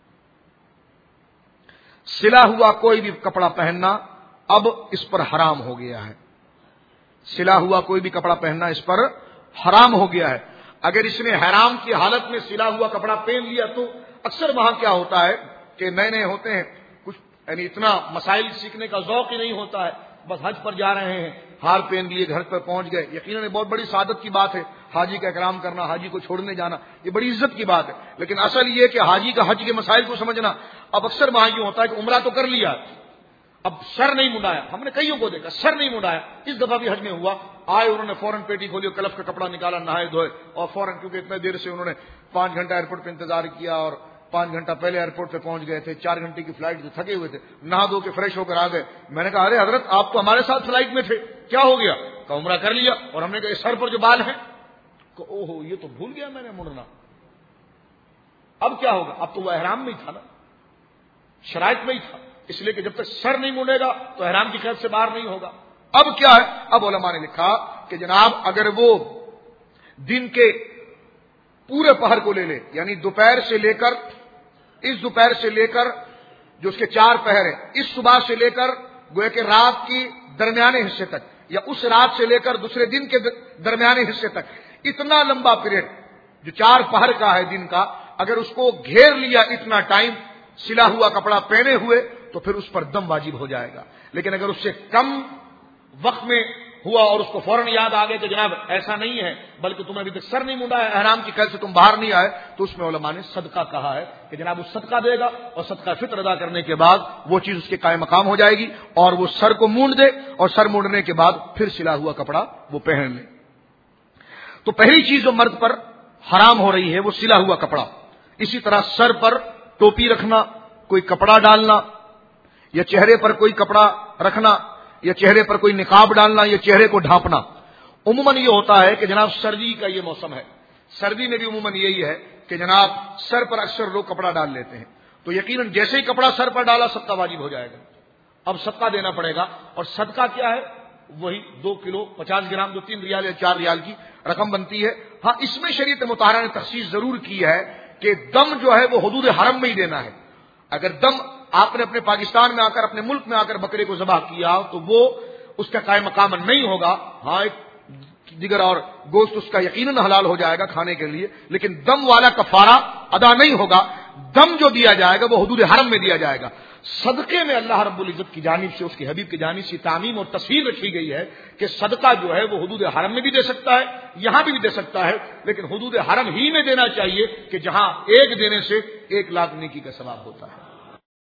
سلا ہوا کوئی بھی کپڑا پہننا اب اس پر حرام ہو گیا ہے. سلا ہوا کوئی بھی کپڑا پہننا اس پر حرام ہو گیا ہے. اگر اس نے حرام کی حالت میں سلا ہوا کپڑا پہن لیا تو اکثر وہاں کیا ہوتا ہے کہ نئے نئے ہوتے ہیں، کچھ یعنی اتنا مسائل سیکھنے کا ذوق ہی نہیں ہوتا ہے، بس حج پر جا رہے ہیں، ہار پہن لیے، گھر پر پہنچ گئے. یقیناً بہت بڑی سعادت کی بات ہے حاجی کا اکرام کرنا، حاجی کو چھوڑنے جانا، یہ بڑی عزت کی بات ہے. لیکن اصل یہ کہ حاجی کا حج کے مسائل کو سمجھنا. اب اکثر وہاں یہ ہوتا ہے کہ عمرہ تو کر لیا، اب سر نہیں منڈایا. ہم نے کئیوں کو دیکھا سر نہیں منڈایا. اس دفعہ بھی حج میں ہوا، آئے انہوں نے فوراً پیٹی کھولی، کلف کا کپڑا نکالا، نہائے دھوئے اور فوراً، کیونکہ اتنے دیر سے انہوں نے پانچ گھنٹہ ایئرپورٹ پہ انتظار کیا اور پانچ گھنٹہ پہلے ایئرپورٹ پہ پہنچ گئے تھے، چار گھنٹے کی فلائٹ سے تھکے ہوئے تھے، نہا دھو کے فریش ہو کر آ گئے. میں نے کہا ارے حضرت آپ تو ہمارے ساتھ فلائٹ میں تھے، کیا ہو گیا؟ کہ عمرہ کر لیا. اور ہم نے کہا سر پر جو بال ہیں کہ او ہو یہ تو بھول گیا میں نے مڑنا. اب کیا ہوگا؟ اب تو وہ احرام میں ہی تھا نا، شرائط میں ہی تھا، اس لیے کہ جب تک سر نہیں مڑے گا تو احرام کی قید سے باہر نہیں ہوگا. اب کیا ہے؟ اب علماء نے لکھا کہ جناب اگر وہ دن کے پورے پہر کو لے لے، یعنی دوپہر سے لے کر اس دوپہر سے لے کر جو اس کے چار پہر ہیں، اس صبح سے لے کر گویا کہ رات کی درمیانے حصے تک، یا اس رات سے لے کر دوسرے دن کے درمیانے حصے تک، اتنا لمبا پیریڈ جو چار پہر کا ہے دن کا، اگر اس کو گھیر لیا اتنا ٹائم سلا ہوا کپڑا پہنے ہوئے تو پھر اس پر دم واجب ہو جائے گا. لیکن اگر اس سے کم وقت میں ہوا اور اس کو فوراً یاد آ گیا کہ جناب ایسا نہیں ہے بلکہ تمہیں ابھی تک سر نہیں مونڈا ہے، احرام کی قید سے تم باہر نہیں آئے، تو اس میں علماء نے صدقہ کہا ہے کہ جناب وہ صدقہ دے گا اور صدقہ فطر ادا کرنے کے بعد وہ چیز اس کے قائم مقام ہو جائے گی اور وہ سر کو مونڈ دے اور سر مونڈنے کے بعد پھر سلا ہوا کپڑا وہ پہن لے. تو پہلی چیز جو مرد پر حرام ہو رہی ہے وہ سلا ہوا کپڑا. اسی طرح سر پر ٹوپی رکھنا، کوئی کپڑا ڈالنا یا چہرے پر کوئی کپڑا رکھنا یا چہرے پر کوئی نقاب ڈالنا یا چہرے کو ڈھانپنا. عموماً یہ ہوتا ہے کہ جناب سردی کا یہ موسم ہے، سردی میں بھی عموماً یہی ہے کہ جناب سر پر اکثر لوگ کپڑا ڈال لیتے ہیں، تو یقیناً جیسے ہی کپڑا سر پر ڈالا صدقہ واجب ہو جائے گا. اب صدقہ دینا پڑے گا، اور صدقہ کیا ہے؟ وہی دو کلو پچاس گرام جو تین ریال یا چار ریال کی رقم بنتی ہے. ہاں اس میں شریعت مطہرہ نے تخصیص ضرور کی ہے کہ دم جو ہے وہ حدود حرم میں ہی دینا ہے. اگر دم آپ نے اپنے پاکستان میں آ کر اپنے ملک میں آ کر بکرے کو ذبح کیا تو وہ اس کا قائم مقام نہیں ہوگا. ہاں ایک دیگر اور گوشت اس کا یقیناً حلال ہو جائے گا کھانے کے لیے، لیکن دم والا کفارہ ادا نہیں ہوگا. دم جو دیا جائے گا وہ حدود حرم میں دیا جائے گا۔ صدقے میں اللہ رب العزت کی جانب سے، اس کے حبیب کی جانب سے تعمیم اور تصویر رکھی گئی ہے کہ صدقہ جو ہے وہ حدود حرم میں بھی دے سکتا ہے، یہاں بھی بھی دے سکتا ہے، لیکن حدود حرم ہی میں دینا چاہیے کہ جہاں ایک دینے سے ایک لاکھ نیکی کا ثواب ہوتا ہے۔